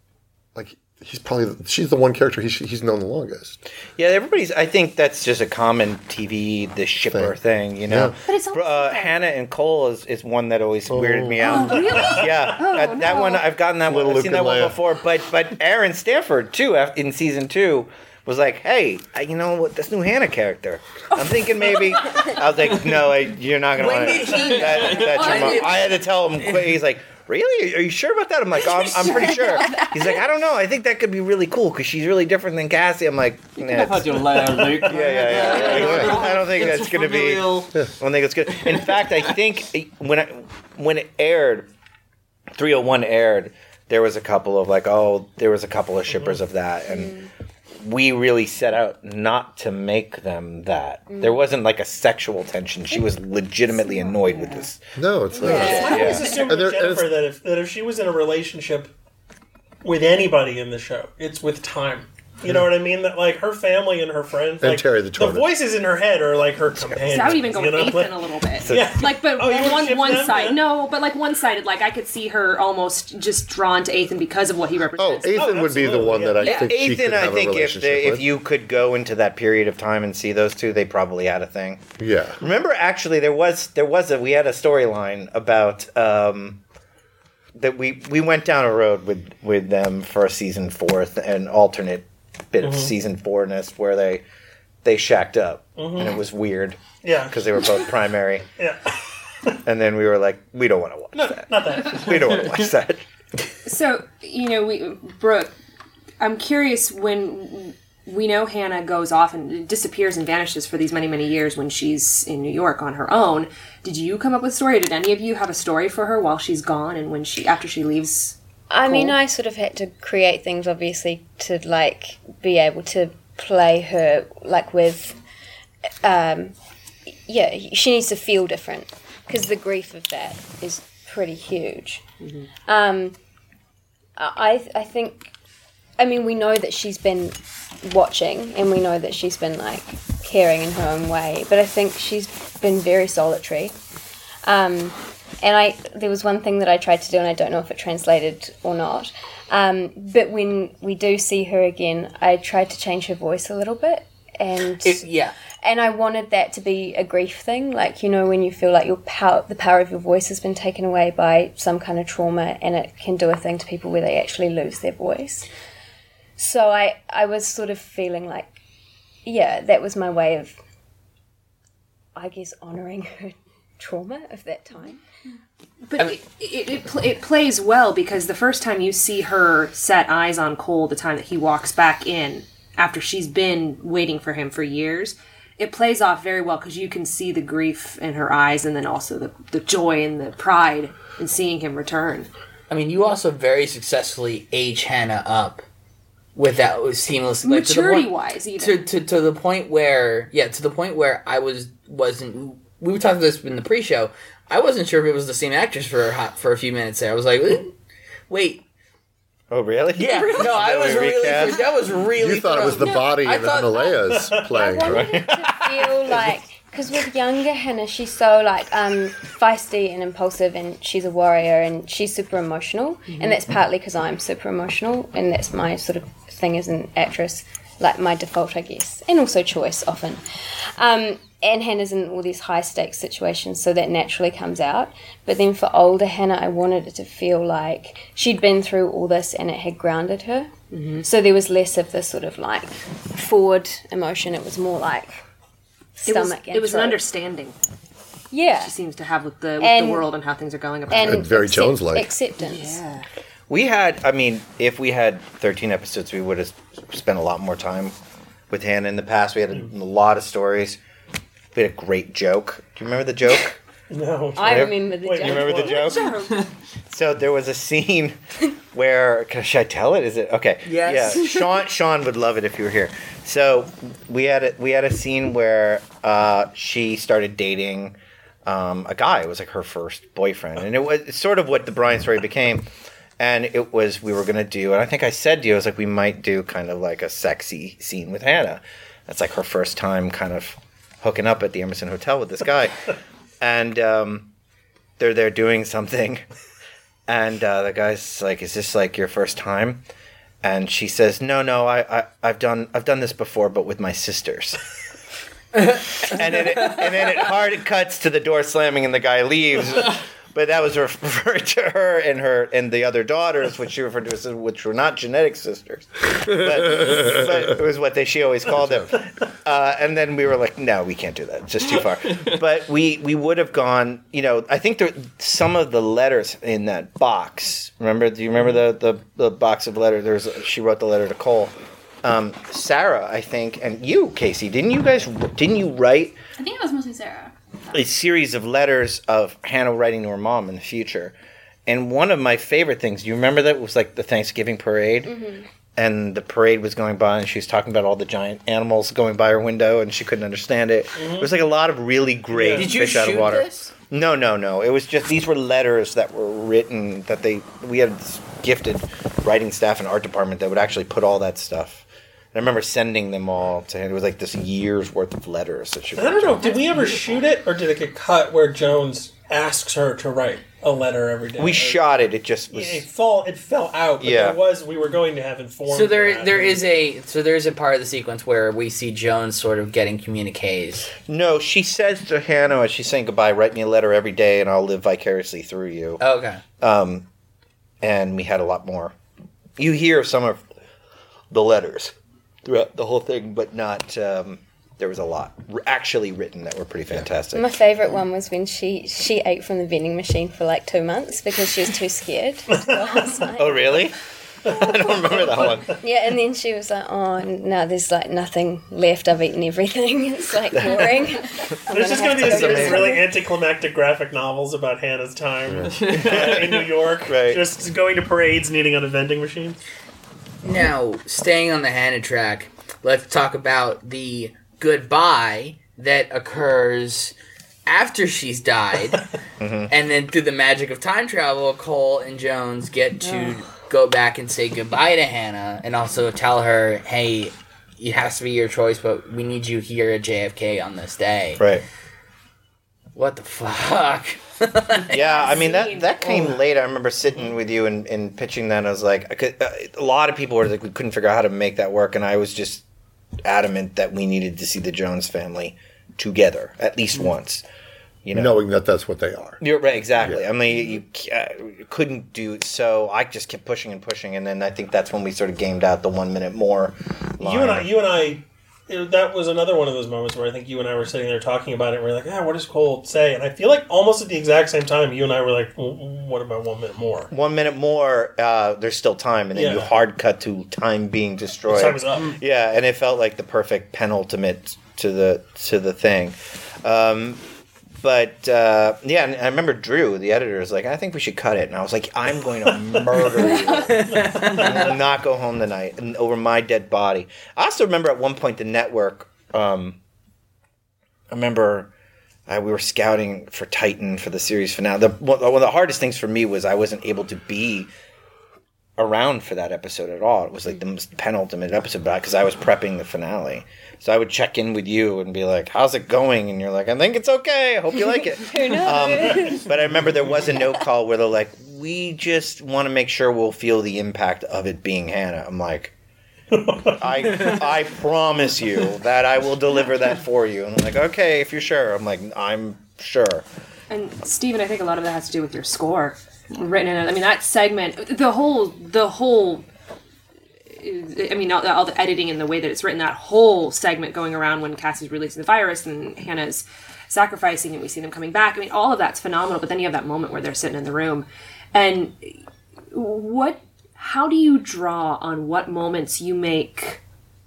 like, he's probably, she's the one character he's, he's known the longest. Yeah, everybody's. I think that's just a common T V, the shipper thing, you know. Yeah. But it's also uh, that- Hannah and Cole is, is one that always weirded me out. Oh, really? Yeah, Oh, that, that no. one I've gotten that one. Little I've seen Luke that and one Leia. before. But but Aaron Stafford too, af- in season two, was like, hey, I, you know what? This new Hannah character. I'm thinking maybe. I was like, no, I, you're not gonna. When wanna, did he- that, that's your mom. I had to tell him quick. He's like, really? Are you sure about that? I'm like, oh, I'm, I'm pretty sure. He's like, I don't know. I think that could be really cool because she's really different than Cassie. I'm like, nah, I've it's- had your layer, Luke. yeah, yeah, yeah. yeah. I don't think It's that's going to be. I familial. don't think it's good. In fact, I think when I, when it aired, three oh one aired, there was a couple of like, oh, there was a couple of shippers of that, and we really set out not to make them that. There wasn't like a sexual tension. She was legitimately annoyed with this. No, it's not. I always Yeah. assumed And there- with and Jennifer it's- that if that if she was in a relationship with anybody in the show, it's with time. You know what I mean? That like her family and her friends, And like Terry the Tortoise. voices in her head are like her companions. So I would even go you with know? Ethan a little bit. Yeah. Like, but Oh, you would one ship one them? side, Yeah. no, but like one sided. Like I could see her almost just drawn to Ethan because of what he Oh, represents. Ethan would be the absolutely, one that I yeah. think she could Ethan, I have think a if relationship they, if with. you could go into that period of time and see those two, they probably had a thing. Yeah. Remember, actually, there was there was a we had a storyline about um, that we we went down a road with with them for season four, an alternate bit of season fourness where they they shacked up, and it was weird Yeah. because they were both primary, Yeah. and then we were like, we don't want to watch No, that. not that. We don't want to watch that. So you know, we Brooke, I'm curious when we know Hannah goes off and disappears and vanishes for these many many years when she's in New York on her own. Did you come up with a story? Did any of you have a story for her while she's gone and when she after she leaves? I mean, Cool. I sort of had to create things, obviously, to like be able to play her like with. Um, yeah, she needs to feel different because the grief of that is pretty huge. Um, I I think, I mean, we know that she's been watching, and we know that she's been like caring in her own way, but I think she's been very solitary. Um, And I, there was one thing that I tried to do, and I don't know if it translated or not. Um, but when we do see her again, I tried to change her voice a little bit, and It, yeah. and I wanted that to be a grief thing, like you know when you feel like your power, the power of your voice has been taken away by some kind of trauma, and it can do a thing to people where they actually lose their voice. So I, I was sort of feeling like, yeah, that was my way of, I guess, honouring her trauma of that time. But it, it, it, pl- it plays well because the first time you see her set eyes on Cole, the time that he walks back in after she's been waiting for him for years, it plays off very well because you can see the grief in her eyes and then also the, the joy and the pride in seeing him return. I mean, you also very successfully age Hannah up without seamlessly, like, maturity wise, even to, to to the point where, yeah, to the point where I was wasn't. We were talking about this in the pre-show. I wasn't sure if it was the same actress for a hot, for a few minutes there. I was like, wait. Oh, really? Yeah, no, I was really. recast? That was really. You thought it was the no, body I of thought- Himalayas playing, I right? wanted it to feel like, because with younger Hannah, she's so like um, feisty and impulsive, and she's a warrior, and she's super emotional, and that's partly because I'm super emotional, and that's my sort of thing as an actress, like my default, I guess, and also choice often. Um, and Hannah's in all these high stakes situations, so that naturally comes out. But then for older Hannah, I wanted it to feel like she'd been through all this and it had grounded her. Mm-hmm. So there was less of this sort of like forward emotion. It was more like it was, stomach and it was an throat. understanding Yeah. she seems to have with the, with And- the world and how things are going about. And And very accept- Jones-like. acceptance. yeah. We had, I mean, if we had thirteen episodes, we would have spent a lot more time with Hannah in the past. We had a, a lot of stories. We had a great joke. Do you remember the joke? No. I remember the Wait, joke. You remember the joke? So there was a scene where, should I tell it? Is it okay? Yes. Yeah. Sean Sean would love it if you were here. So we had a, we had a scene where uh, she started dating um, a guy. It was like her first boyfriend, and it was it's sort of what the Brian story became. And it was we were gonna do, and I think I said to you, I was like, we might do kind of like a sexy scene with Hannah. That's like her first time, kind of hooking up at the Emerson Hotel with this guy, and um, they're there doing something. And uh, the guy's like, "Is this like your first time?" And she says, "No, no, I, I, I've done, I've done this before, but with my sisters." and then, it, and then it hard it cuts to the door slamming, and the guy leaves. But that was referred to her and her and the other daughters, which she referred to as which were not genetic sisters, but, but it was what they she always called them. Uh, and then we were like, no, we can't do that; it's just too far. But we we would have gone. You know, I think there some of the letters in that box. Remember? Do you remember the the, the box of letters? There's she wrote the letter to Cole. Um, Sarah, I think, and you, Casey, didn't you guys? Didn't you write? I think it was mostly Sarah. A series of letters of Hannah writing to her mom in the future. And one of my favorite things, do you remember that? It was like the Thanksgiving parade. Mm-hmm. And the parade was going by and she was talking about all the giant animals going by her window and she couldn't understand it. Mm-hmm. It was like a lot of really great Yeah. Did you fish out of shoot water. this? No, no, no. It was just, these were letters that were written that they, we had this gifted writing staff and art department that would actually put all that stuff. I remember sending them all to him. It was like this year's worth of letters that she I don't know. Did we ever shoot it, or did it get cut where Jones asks her to write a letter every day? We Or- shot it. It just was. It fall. It fell out. But Yeah. There was. We were going to have informed. So there, that. there is a so there's a part of the sequence where we see Jones sort of getting communiques. No, she says to Hannah as she's saying goodbye, write me a letter every day and I'll live vicariously through you. Oh, okay. Um, and we had a lot more. You hear some of the letters throughout the whole thing, but not. Um, there was a lot r- actually written that were pretty fantastic. My favourite one was when she, she ate from the vending machine for like two months because she was too scared to go outside. Oh, really? I don't remember that one. Yeah, and then she was like, oh, no, there's like nothing left. I've eaten everything. It's like boring. There's just going to be a series of really anticlimactic graphic novels about Hannah's time uh, in New York. Right. Just going to parades and eating on a vending machine. Now, staying on the Hannah track, let's talk about the goodbye that occurs after she's died, Mm-hmm. and then through the magic of time travel, Cole and Jones get to go back and say goodbye to Hannah, and also tell her, "Hey, it has to be your choice, but we need you here at J F K on this day." Right. What the fuck? Yeah, I mean that that came late. I remember sitting with you and, and pitching that. And I was like, I could, uh, a lot of people were like, we couldn't figure out how to make that work, and I was just adamant that we needed to see the Jones family together at least once. You know, Knowing that that's what they are. You're right, exactly. I mean, you, uh, you couldn't do so. I just kept pushing and pushing, and then I think that's when we sort of gamed out the one minute more. Line. You and I, you and I it, that was another one of those moments where I think you and I were sitting there talking about it. And we we're like, ah, what does Cole say? And I feel like almost at the exact same time, you and I were like, well, what about one minute more? One minute more, uh, there's still time, and then Yeah. you hard cut to time being destroyed. Time is up. Yeah, and it felt like the perfect penultimate to the to the thing. Um, but uh, yeah, and I remember Drew, the editor, was like, "I think we should cut it," and I was like, "I'm going to murder you. I will not go home tonight and over my dead body." I also remember at one point the network. Um, I remember. Uh, we were scouting for Titan for the series finale. The, one of the hardest things for me was I wasn't able to be around for that episode at all. It was like the most penultimate episode because I was prepping the finale. So I would check in with you and be like, how's it going? And you're like, I think it's okay. I hope you like it. Who knows? Um, but I remember there was a note call where they're like, we just want to make sure we'll feel the impact of it being Hannah. I'm like, I I promise you that I will deliver that for you. And I'm like, okay, if you're sure. I'm like, I'm sure. And Steven, I think a lot of that has to do with your score written in it. I mean, that segment, the whole, the whole, I mean, all, all the editing and the way that it's written, that whole segment going around when Cassie's releasing the virus and Hannah's sacrificing and we see them coming back. I mean, all of that's phenomenal. But then you have that moment where they're sitting in the room. And what, how do you draw on what moments you make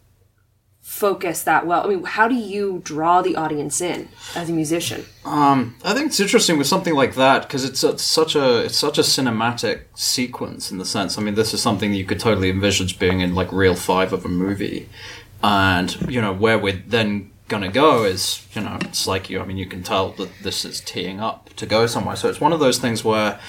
focus that well? I mean, how do you draw the audience in as a musician? Um, I think it's interesting with something like that because it's, it's such a it's such a cinematic sequence in the sense. I mean, this is something that you could totally envisage being in like reel five of a movie, and you know where we're then gonna go is you know it's like you. I mean, you can tell that this is teeing up to go somewhere. So it's one of those things where.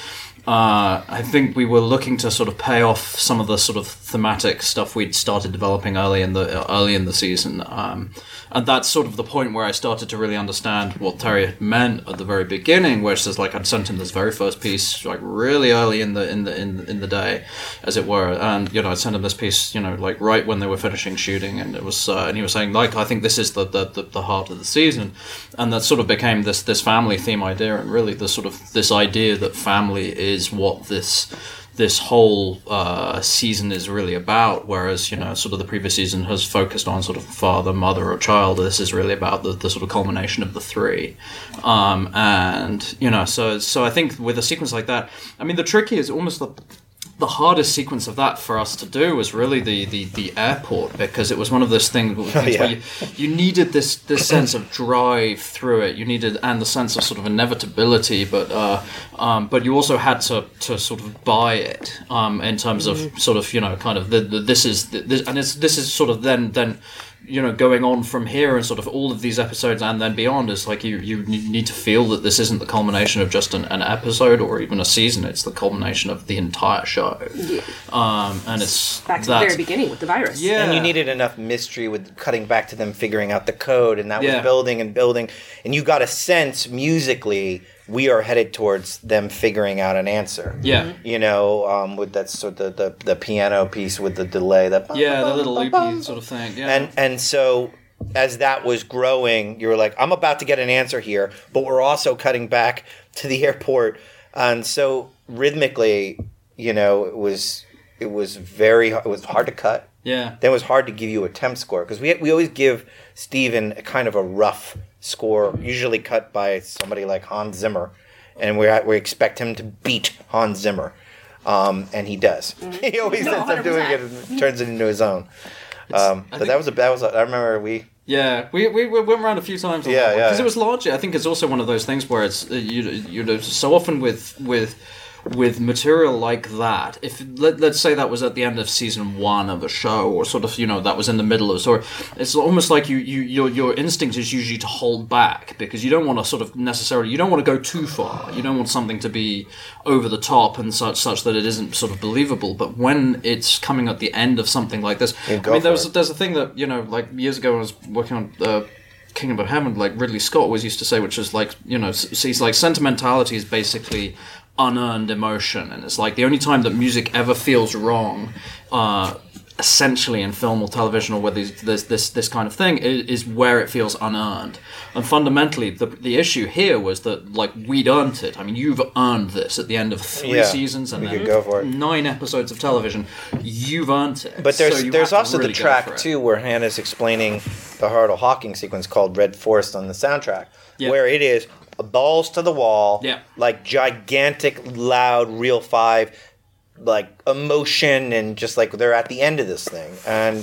Uh, I think we were looking to sort of pay off some of the sort of thematic stuff we'd started developing early in the early in the season, um, and that's sort of the point where I started to really understand what Terry had meant at the very beginning. Where it says like I'd sent him this very first piece like really early in the in the in, in the day, as it were, and you know I sent him this piece you know like right when they were finishing shooting, and it was uh, and he was saying like I think this is the, the the the heart of the season, and that sort of became this this family theme idea, and really the sort of this idea that family is. Is what this this whole uh, season is really about, whereas you know sort of the previous season has focused on sort of father, mother, or child. This is really about the, the sort of culmination of the three, um, and you know so so I think with a sequence like that, I mean the tricky is almost the the hardest sequence of that for us to do was really the, the, the airport because it was one of those things, things oh, yeah. where you, you needed this, this sense of drive through it. You needed and the sense of sort of inevitability, but uh, um, but you also had to, to sort of buy it um, in terms of mm-hmm. sort of you know kind of the, the, this is the, this, and it's, this is sort of then then. you know, going on from here and sort of all of these episodes and then beyond is like you, you need to feel that this isn't the culmination of just an, an episode or even a season. It's the culmination of the entire show. Yeah. Um, and it's back to the very beginning with the virus. Yeah. And you needed enough mystery with cutting back to them figuring out the code, and that was yeah. building and building. And you got a sense musically we are headed towards them figuring out an answer. Yeah. You know, um, with that sort of the, the, the piano piece with the delay. That yeah, the little loopy sort of thing. Yeah. And and so as that was growing, you were like, I'm about to get an answer here, but we're also cutting back to the airport. And so rhythmically, you know, it was it was very it was hard to cut. Yeah. Then it was hard to give you a temp score because we we always give Steven a kind of a rough score, usually cut by somebody like Hans Zimmer, and we we expect him to beat Hans Zimmer, um, and he does. Mm-hmm. He always no, ends up doing it and turns it into his own. Um, but that was a that was a, I remember we. Yeah, we, we we went around a few times. On yeah, that yeah. Because it was largely, I think it's also one of those things where it's you you know so often with with. with material like that, if let, let's say that was at the end of season one of a show, or sort of you know that was in the middle of a story, it's almost like you, you your your instinct is usually to hold back because you don't want to sort of necessarily you don't want to go too far. You don't want something to be over the top and such such that it isn't sort of believable. But when it's coming at the end of something like this, I mean, there's there's a thing that you know like years ago when I was working on. Uh, Kingdom of Heaven, like Ridley Scott always used to say, which is like you know, he's like sentimentality is basically unearned emotion, and it's like the only time that music ever feels wrong uh, essentially in film or television or where there's, there's this this kind of thing is, is where it feels unearned. And fundamentally, the the issue here was that like we'd earned it. I mean, you've earned this at the end of three Yeah, seasons and we then could go for it. nine episodes of television. You've earned it. But there's So you there's have to also really the go track for it. too where Hannah's explaining the Harold Hawking sequence called Red Forest on the soundtrack, Yeah. where it is balls to the wall, Yeah. like gigantic, loud, real five, like emotion, and just like they're at the end of this thing, and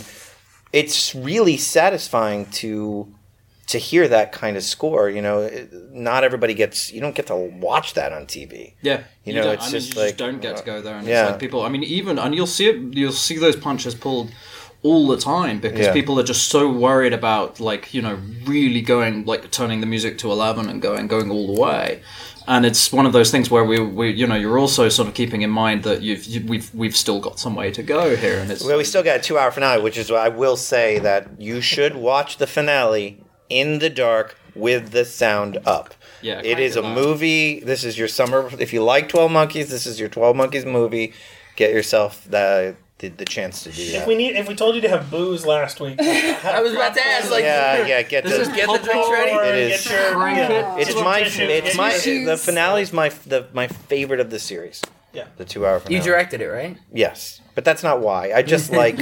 it's really satisfying to to hear that kind of score. You know, it, not everybody gets you don't get to watch that on T V. Yeah, You know, don't- it's I mean, just you like- just don't get to go there. And Yeah. it's like people. I mean, even and you'll see it. You'll see those punches pulled all the time because Yeah. people are just so worried about like you know really going like turning the music to eleven and going going all the way. And it's one of those things where we, we you know, you're also sort of keeping in mind that you've you, we've we've still got some way to go here, and it's Well, we still got a two-hour finale, which is why I will say that you should watch the finale in the dark with the sound up. Yeah, it crank is it a loud. movie. This is your summer. If you like twelve Monkeys, this is your twelve Monkeys movie. Get yourself the the, the chance to do If that. we need, if we told you to have booze last week, I was about to ask, like, yeah, yeah. Get this the. is get the drinks ready. Or It get is. your, Crank yeah, it. It's get my. your tissues, It's get my. your tissues. The finale's my the my favorite of the series. Yeah. The two-hour finale. You directed it, right? Yes, but that's not why. I just like,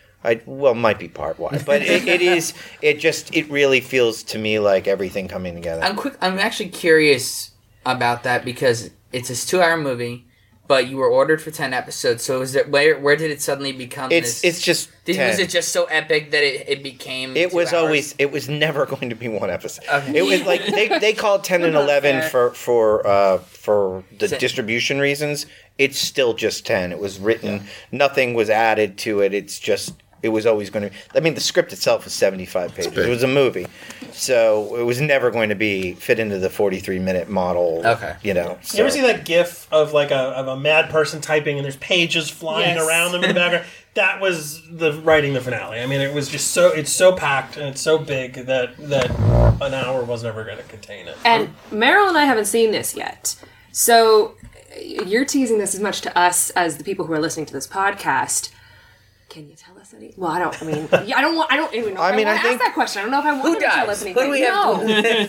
I well, might be part why, but it, it is. It just it really feels to me like everything coming together. I'm quick. I'm actually curious about that because it's this two-hour movie, but you were ordered for ten episodes. So is it where? Where did it suddenly become? It's this, it's just Did, ten. was it just so epic that it, it became? It two was hours? always. It was never going to be one episode. Okay. It was like they they call it ten and Not eleven fair. for for uh, for the Sa- distribution reasons. It's still just ten. It was written. Nothing was added to it. It's just. It was always going to. I mean, the script itself was seventy-five pages. big. It was a movie, so it was never going to be fit into the forty-three minute model. Okay. You know. So. You ever see that GIF of like a of a mad person typing and there's pages flying Yes. around them in the background? That was the writing the finale. I mean, it was just so it's so packed and it's so big that that an hour was never going to contain it. And Meryl and I haven't seen this yet. So you're teasing this as much to us as the people who are listening to this podcast. Can you tell us any? Well, I don't. I mean, yeah, I don't want. I don't even know. I If mean, I, I want to think- ask that question. I don't know if I want Who them to tell dies? us anything. Who do we have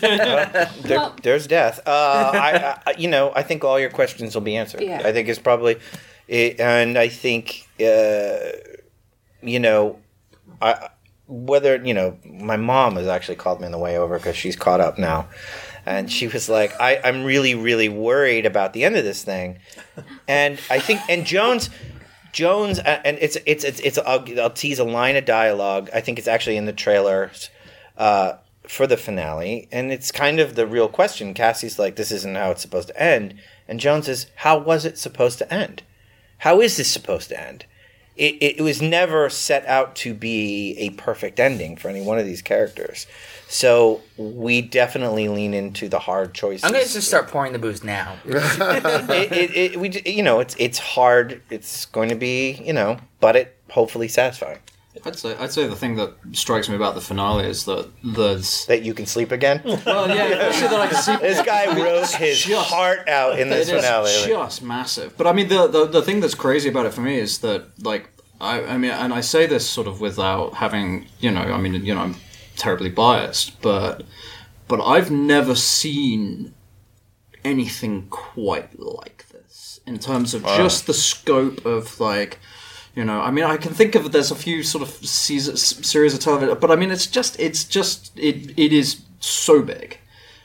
No. There, Well- there's death. Uh, I, I, you know, I think all your questions will be answered. Yeah. I think it's probably, it, and I think, uh, you know, I whether you know, my mom has actually called me on the way over because she's caught up now, and she was like, I, I'm really, really worried about the end of this thing, and I think, and Jones. Jones, uh, and it's it's it's it's. I'll, I'll tease a line of dialogue. I think it's actually in the trailers uh, for the finale, and it's kind of the real question. Cassie's like, "This isn't how it's supposed to end," and Jones is, "How was it supposed to end? How is this supposed to end?" It, it, it was never set out to be a perfect ending for any one of these characters. So we definitely lean into the hard choices. I'm gonna just start pouring the booze now. it, it, it, we, j- you know, it's it's hard. It's going to be, you know, but it hopefully satisfying. I'd say I'd say the thing that strikes me about the finale is that there's That you can sleep again. well yeah especially that I can see This guy wrote his Just- heart out in this It is finale. just massive. But I mean, the, the the thing that's crazy about it for me is that, like, I I mean, and I say this sort of without having, you know, I mean, you know, I'm terribly biased, but but I've never seen anything quite like this in terms of just the scope of like. You know, I mean, I can think of there's a few sort of seasons, series of television, but I mean, it's just, it's just, it, it is so big.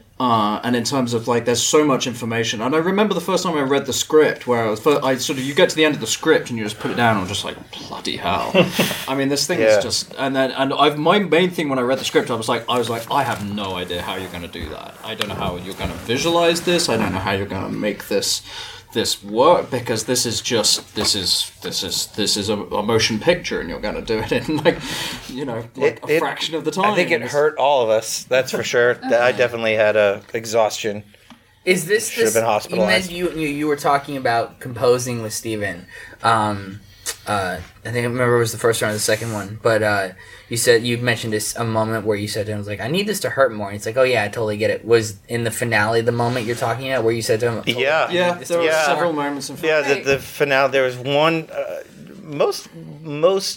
Uh, and in terms of like, there's so much information. And I remember the first time I read the script, where I was, first, I sort of, you get to the end of the script and you just put it down and I'm just like, bloody hell. I mean, this thing Yeah. is just, and then, and I've, my main thing when I read the script, I was like, I was like, I have no idea how you're going to do that. I don't know how you're going to visualize this. I don't know how you're going to make this, this work, because this is just, this is, this is, this is a, a motion picture and you're going to do it in like, you know, like It- a it- fraction of the time. I think it It's- hurt all of us. That's for sure. That I definitely had a exhaustion. Is this Should have this, been hospitalized. You, meant you, you you were talking about composing with Steven. Um, uh, I think I remember it was the first one or the second one, but uh, you said you mentioned this a moment where you said to him, "Was like, I need this to hurt more." And it's like, "Oh yeah, I totally get it." Was in the finale the moment you're talking about where you said to him, "Totally, Yeah. I need Yeah, this there to were hurt Yeah. several more." moments in Yeah, Right. the, the finale. There was one. Uh, most most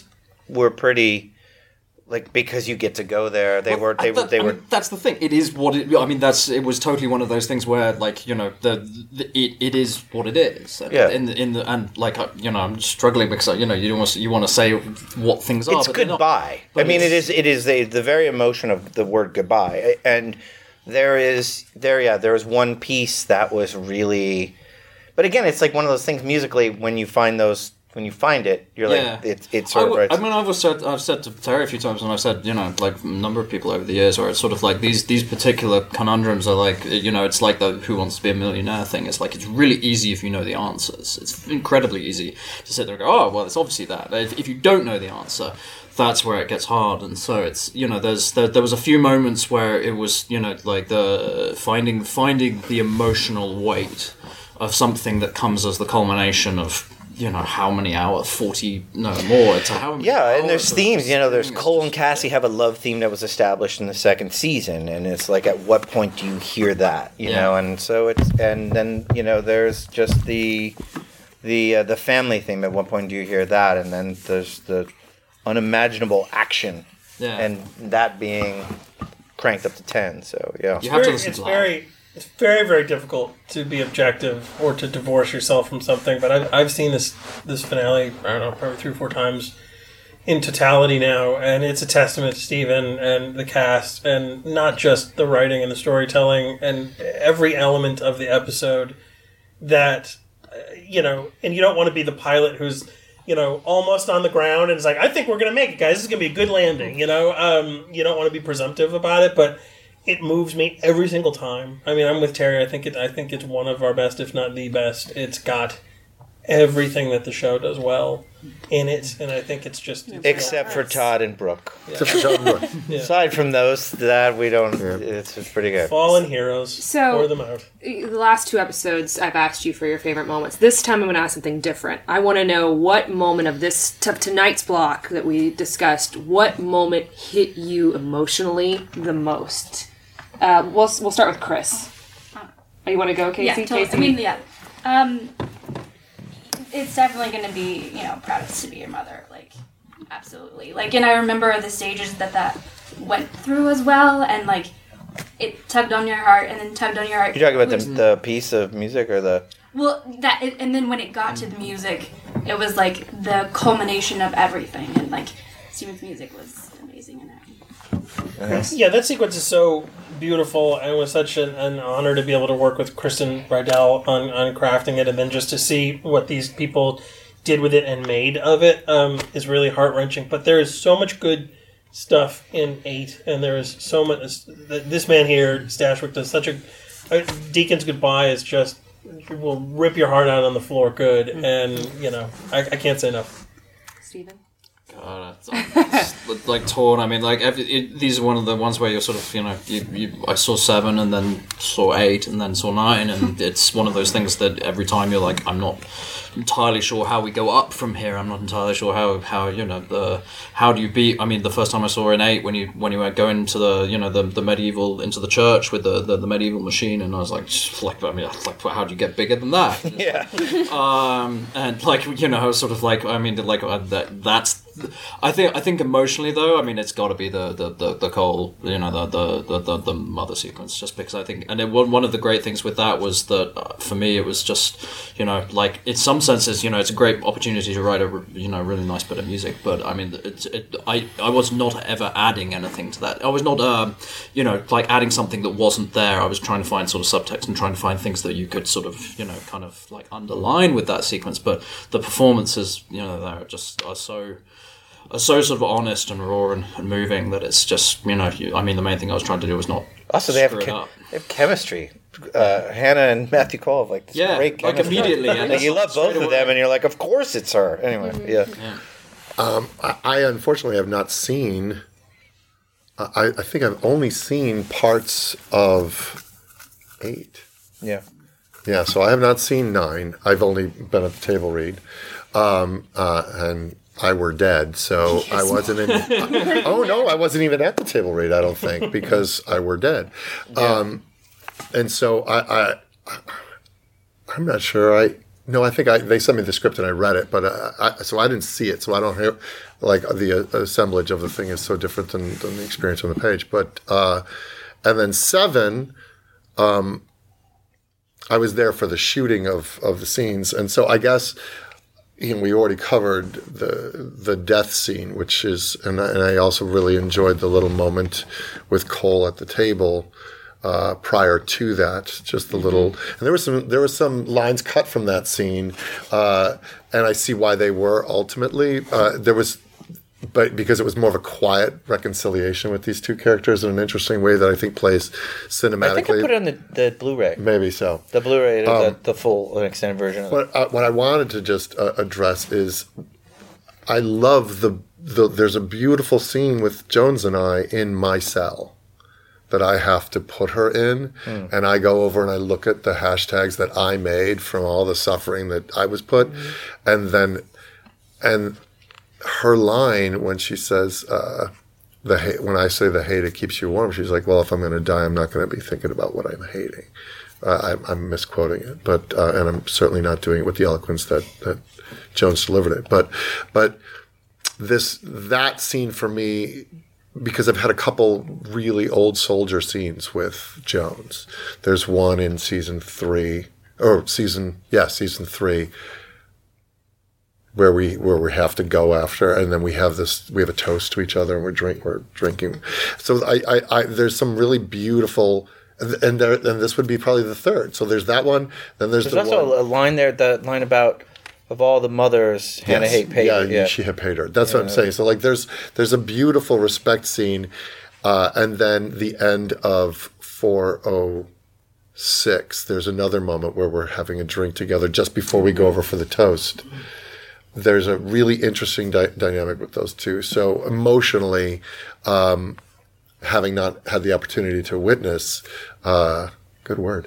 were pretty. Like because you get to go there, they were they that, were they I were. mean, that's the thing. It is what it. I mean, that's it was totally one of those things where, like, you know, the, the it, it is what it is. And Yeah. In the, in the and like uh, you know, I'm struggling because uh, you know you want you want to say what things are. It's but they're not. goodbye. I But mean, it it's- is it is the the very emotion of the word goodbye, and there is there yeah there was one piece that was really, but again, it's like one of those things musically when you find those. When you find it, you're Yeah. like, it's it's I, sort of. w- Right. I mean, I've said I've said to Terry a few times, and I've said you know like a number of people over the years, where it's sort of like these these particular conundrums are like you know it's like the Who Wants to Be a Millionaire thing. It's like it's really easy if you know the answers. It's incredibly easy to sit there and go, oh well, it's obviously that. If, if you don't know the answer, that's where it gets hard. And so it's you know there's there, there was a few moments where it was you know like the finding finding the emotional weight of something that comes as the culmination of. You know how many hours? Forty, no more. It's how many Yeah, and there's hours of themes. You know, there's thing. It's Cole and just- Cassie have a love theme that was established in the second season, and it's like, at what point do you hear that? You Yeah. know, and so it's, and then you know, there's just the, the uh, the family theme. At what point do you hear that? And then there's the unimaginable action, Yeah. and that being cranked up to ten. So yeah, You have to very, listen it's to that. very it's very very difficult to be objective or to divorce yourself from something, but I've, I've seen this this finale I don't know probably three or four times in totality now, and it's a testament to Steven and the cast, and not just the writing and the storytelling and every element of the episode that uh, you know, and you don't want to be the pilot who's you know, almost on the ground and it's like, I think we're going to make it, guys. This is going to be a good landing, you know? Um, you don't want to be presumptive about it, but it moves me every single time. I mean, I'm with Terry. I think it. I think it's one of our best, if not the best. It's got everything that the show does well in it, and I think it's just... It's except for Todd and Brooke. Except for John Wood. Yeah. Aside from those, that we don't... It's, it's pretty good. Fallen heroes. So- pour them out. The last two episodes, I've asked you for your favorite moments. This time, I'm going to ask something different. I want to know what moment of this t- tonight's block that we discussed, what moment hit you emotionally the most? Uh, we'll we'll start with Chris. Oh, you want to go, Casey? Yeah, totally. Casey? I mean, yeah. Um, it's definitely going to be, you know, proudest to be your mother. Like, absolutely. Like, and I remember the stages that that went through as well, and like, it tugged on your heart, and then tugged on your heart. You're talking about the, the piece of music or the... Well, that, and then when it got to the music, it was like the culmination of everything, and like, Steven's music was amazing in it. Yeah, that sequence is so beautiful, and it was such an, an honor to be able to work with Kristen Rydell on, on crafting it, and then just to see what these people did with it and made of it um, is really heart-wrenching. But there is so much good stuff in eight, and there is so much... This man here, Stashwick, does such a... Uh, Deacon's Goodbye is just... will rip your heart out on the floor good, and, you know, I, I can't say enough. Steven? God, it's, it's like torn. I mean, like every, it, these are one of the ones where you're sort of, you know, you, you, I saw seven and then saw eight and then saw nine, and it's one of those things that every time you're like, I'm not entirely sure how we go up from here. I'm not entirely sure how, how you know the how do you beat. I mean, the first time I saw in eight when you when you were going into the you know the, the medieval into the church with the, the, the medieval machine, and I was like, like I mean, like how do you get bigger than that? Yeah. um, and like you know, I was sort of like, I mean, like uh, that that's. I think I think emotionally though, I mean it's got to be the the the, the Cole, you know, the, the the the the mother sequence, just because I think, and it, one of the great things with that was that uh, for me it was just, you know, like in some senses, you know, it's a great opportunity to write a you know really nice bit of music, but I mean it's it, I I was not ever adding anything to that. I was not um you know like adding something that wasn't there. I was trying to find sort of subtext and trying to find things that you could sort of you know kind of like underline with that sequence, but the performances you know they're just are so. Are so sort of honest and raw and, and moving that it's just you know you, I mean the main thing I was trying to do was not Also, they have, screw it chem- up. they have chemistry. Uh, Hannah and Matthew Cole have like this Yeah, great like chemistry. immediately, and Like, you love straight both of away. them, and you're like, of course it's her. Anyway, yeah. Yeah. I, I unfortunately have not seen. I, I think I've only seen parts of eight. Yeah. Yeah, so I have not seen nine. I've only been at the table read, um, uh, and I were dead, so I wasn't in. Oh no, I wasn't even at the table read. I don't think because I were dead, um, and so I, I, I'm not sure I No, I think I, they sent me the script and I read it, but uh, I, so I didn't see it, so I don't have like the uh, assemblage of the thing is so different than, than the experience on the page. But uh, and then seven, um, I was there for the shooting of, of the scenes, and so I guess you know, we already covered the the death scene, which is, and I, and I also really enjoyed the little moment with Cole at the table. Uh, prior to that, just the little, and there was some there were some lines cut from that scene, uh, and I see why they were ultimately. Uh, there was, but because it was more of a quiet reconciliation with these two characters in an interesting way that I think plays cinematically. I think I put it on the, the Blu-ray. Maybe so. The Blu-ray, Um, the, the full extended version. Of But uh, what I wanted to just uh, address is, I love the, the. There's a beautiful scene with Jones and I in my cell that I have to put her in, mm. and I go over and I look at the hashtags that I made from all the suffering that I was put, mm. and then, and her line when she says, uh, "the hate," when I say the hate it keeps you warm, she's like, "Well, if I'm going to die, I'm not going to be thinking about what I'm hating." Uh, I'm, I'm misquoting it, but uh, and I'm certainly not doing it with the eloquence that that Jones delivered it. But but this that scene for me. Because I've had a couple really old soldier scenes with Jones. There's one in season three, or season, yeah, season three, where we where we have to go after, and then we have this, we have a toast to each other, and we're drink we're drinking. So I, I, I there's some really beautiful, and there, and this would be probably the third. So there's that one. Then there's, there's the also one, a line there, the line about. Of all the mothers, yes. Hannah hate paid yeah, her. Yeah, she had paid her. That's yeah. what I'm saying. So like, there's there's a beautiful respect scene, uh, and then the end of four oh six. There's another moment where we're having a drink together just before we go over for the toast. There's a really interesting di- dynamic with those two. So emotionally, um, having not had the opportunity to witness. Uh, good word.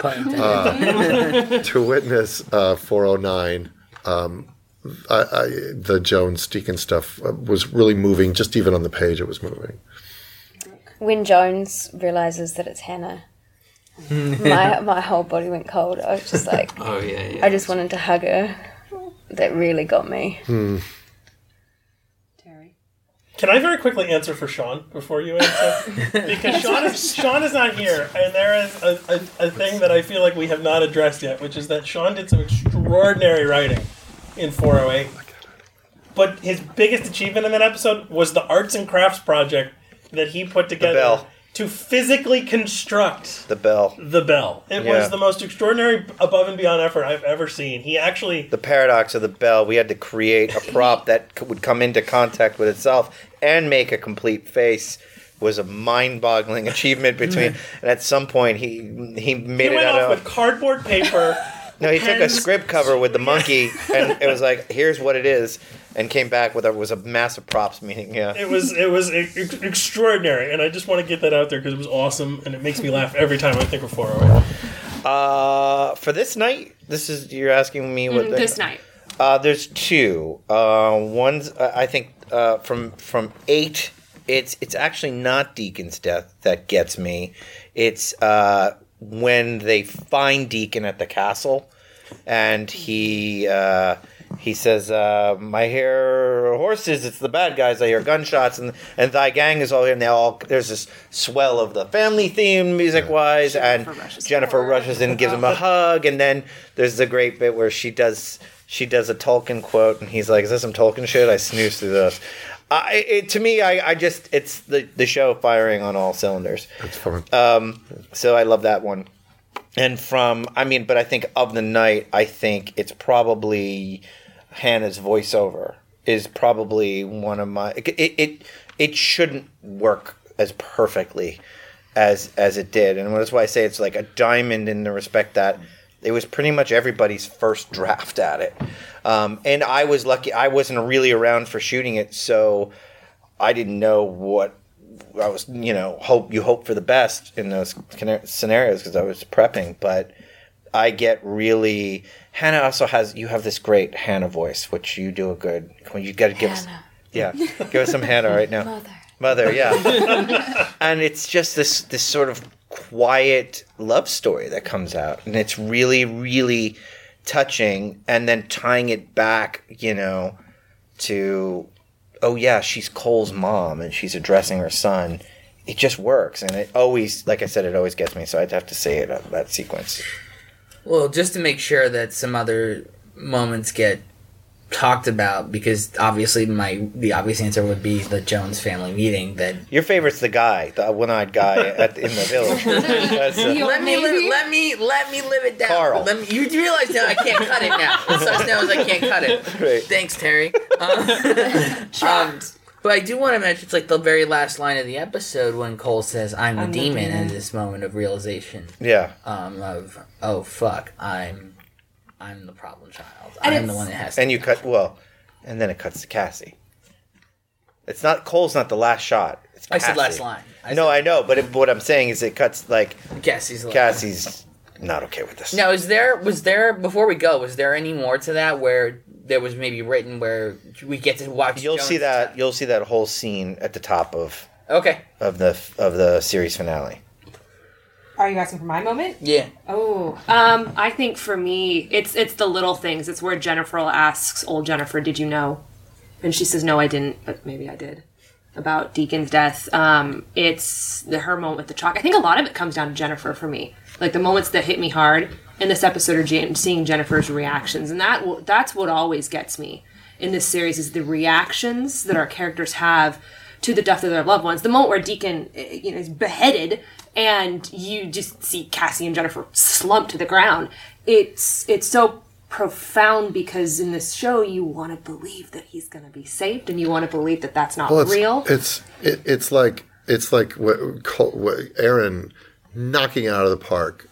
Uh, to witness uh, four oh nine. Um, I, I, the Jones Deacon stuff was really moving. Just even on the page, it was moving. When Jones realizes that it's Hannah, my my whole body went cold. I was just like, oh yeah, yeah. I just wanted to hug her. That really got me. Hmm. Terry, can I very quickly answer for Sean before you answer? Because Sean is Sean is not here, and there is a, a, a thing that I feel like we have not addressed yet, which is that Sean did some extraordinary writing in four oh eight. But his biggest achievement in that episode was the arts and crafts project that he put together to physically construct the bell. The bell. It yeah. was the most extraordinary above and beyond effort I've ever seen. He actually... The paradox of the bell, we had to create a prop that would come into contact with itself and make a complete face. Was a mind-boggling achievement between... And at some point, he he made he it out of... He went off of... with cardboard paper... No, he took a script cover with the monkey, and it was like, "Here's what it is," and came back with a was a massive props meeting. Yeah, it was it was ex- extraordinary, and I just want to get that out there because it was awesome, and it makes me laugh every time I think of four oh eight. Uh, for this night, this is you're asking me what mm, the, this night. Uh, there's two. Uh, one's uh, I think uh, from from eight. It's it's actually not Deacon's death that gets me. It's uh, when they find Deacon at the castle, and he uh, he says, uh, "I hear horses. It's the bad guys. I hear gunshots, and and thy gang is all here." And they all there's this swell of the family theme, music wise, and rushes Jennifer rushes in and gives him a hug, and then there's the great bit where she does she does a Tolkien quote, and he's like, "Is this some Tolkien shit?" I snooze through this. I, it, to me, I, I just it's the, the show firing on all cylinders. That's fun. Um, so I love that one. And from I mean, but I think of the night, I think it's probably Hannah's voiceover is probably one of my. It it it, it shouldn't work as perfectly as as it did, and that's why I say it's like a diamond in the respect that it was pretty much everybody's first draft at it. Um, and I was lucky. I wasn't really around for shooting it, so I didn't know what I was, you know, hope you hope for the best in those scenarios because I was prepping. But I get really Hannah also has you have this great Hannah voice, which you do a good. You got to give us, yeah, give us some Hannah right now, Mother, Mother, yeah. And it's just this this sort of quiet love story that comes out, and it's really, really touching, and then tying it back, you know, to, oh yeah, she's Cole's mom and she's addressing her son. It just works, and it always, like I said, it always gets me. So I'd have to say it uh, that sequence. Well, just to make sure that some other moments get talked about, because obviously my the obvious answer would be the Jones family meeting. That your favorite's the guy, the one-eyed guy at, in the village. That's, uh, let me live, let me let me live it down. Carl. Let me, you realize now I can't cut it now. It sucks now is I can't cut it. Right. Thanks, Terry. Um, um, but I do want to mention, it's like the very last line of the episode when Cole says, "I'm the I'm the demon," demon. in this moment of realization. Yeah. Um, of oh fuck, I'm I'm the problem child. And I'm the it's- one that has to. And you cut, well, and then it cuts to Cassie. It's not, Cole's not the last shot. It's I said Cassie. last line. I no, said- I know, but it, what I'm saying is it cuts, like, Cassie's the last. Cassie's not okay with this. Now, is there was there before we go? Was there any more to that where there was maybe written where we get to watch? You'll Jones see that, attack? you'll see that whole scene at the top of Okay. of the of the series finale. Are you asking for my moment? Yeah. Oh, um, I think for me, it's it's the little things. It's where Jennifer asks old Jennifer, "Did you know?" And she says, "No, I didn't, but maybe I did." About Deacon's death. Um, it's the her moment with the chalk. I think a lot of it comes down to Jennifer for me. Like the moments that hit me hard in this episode are Jan- seeing Jennifer's reactions, and that w- that's what always gets me in this series is the reactions that our characters have to the death of their loved ones. The moment where Deacon, eh, you know, is beheaded, and you just see Cassie and Jennifer slump to the ground. It's it's so profound because in this show you want to believe that he's going to be saved, and you want to believe that that's not Well, it's, real. It's it, it's like it's like what, Col- what Aaron knocking out of the park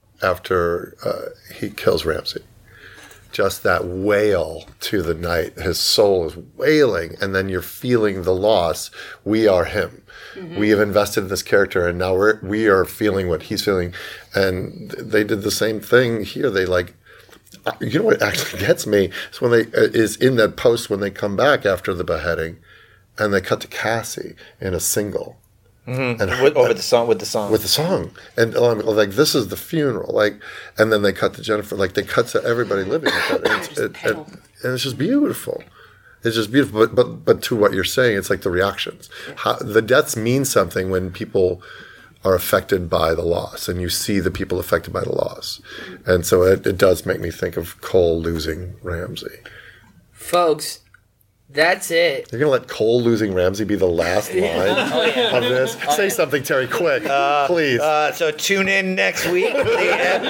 after uh, he kills Ramsey. Just that wail to the night. His soul is wailing, and then you're feeling the loss. We are him. Mm-hmm. We have invested in this character, and now we're we are feeling what he's feeling. And they did the same thing here. They like, you know what actually gets me is when they uh, is in that post when they come back after the beheading, and they cut to Cassie in a single. Mm-hmm. And with, over the song with the song with the song, and um, like this is the funeral, like, and then they cut to Jennifer, like they cut to everybody living with that, and it's, it, it, and it's just beautiful. It's just beautiful, but but but to what you're saying, it's like the reactions. How, the deaths mean something when people are affected by the loss, and you see the people affected by the loss, and so it, it does make me think of Cole losing Ramsey. Folks, that's it. You're gonna let Cole losing Ramsey be the last line Oh, yeah. of this? Say something, Terry, quick, please. Uh, so tune in next week, the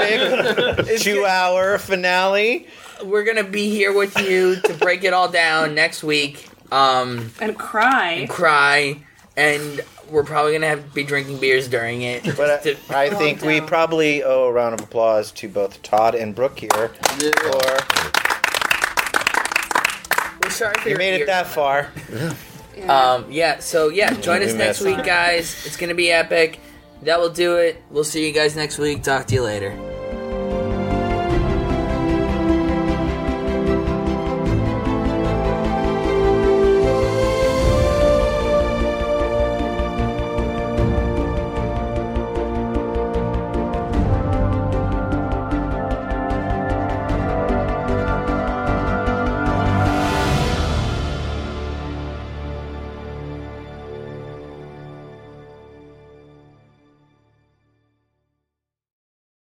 epic two-hour finale. We're gonna be here with you to break it all down next week. Um, and cry. cry, and we're probably gonna have to be drinking beers during it. But I, I think we probably owe a round of applause to both Todd and Brooke here. For We're sorry for you your made it ears. that far. Um, yeah, so yeah, join We us next missed. week, guys. It's gonna be epic. That will do it. We'll see you guys next week. Talk to you later.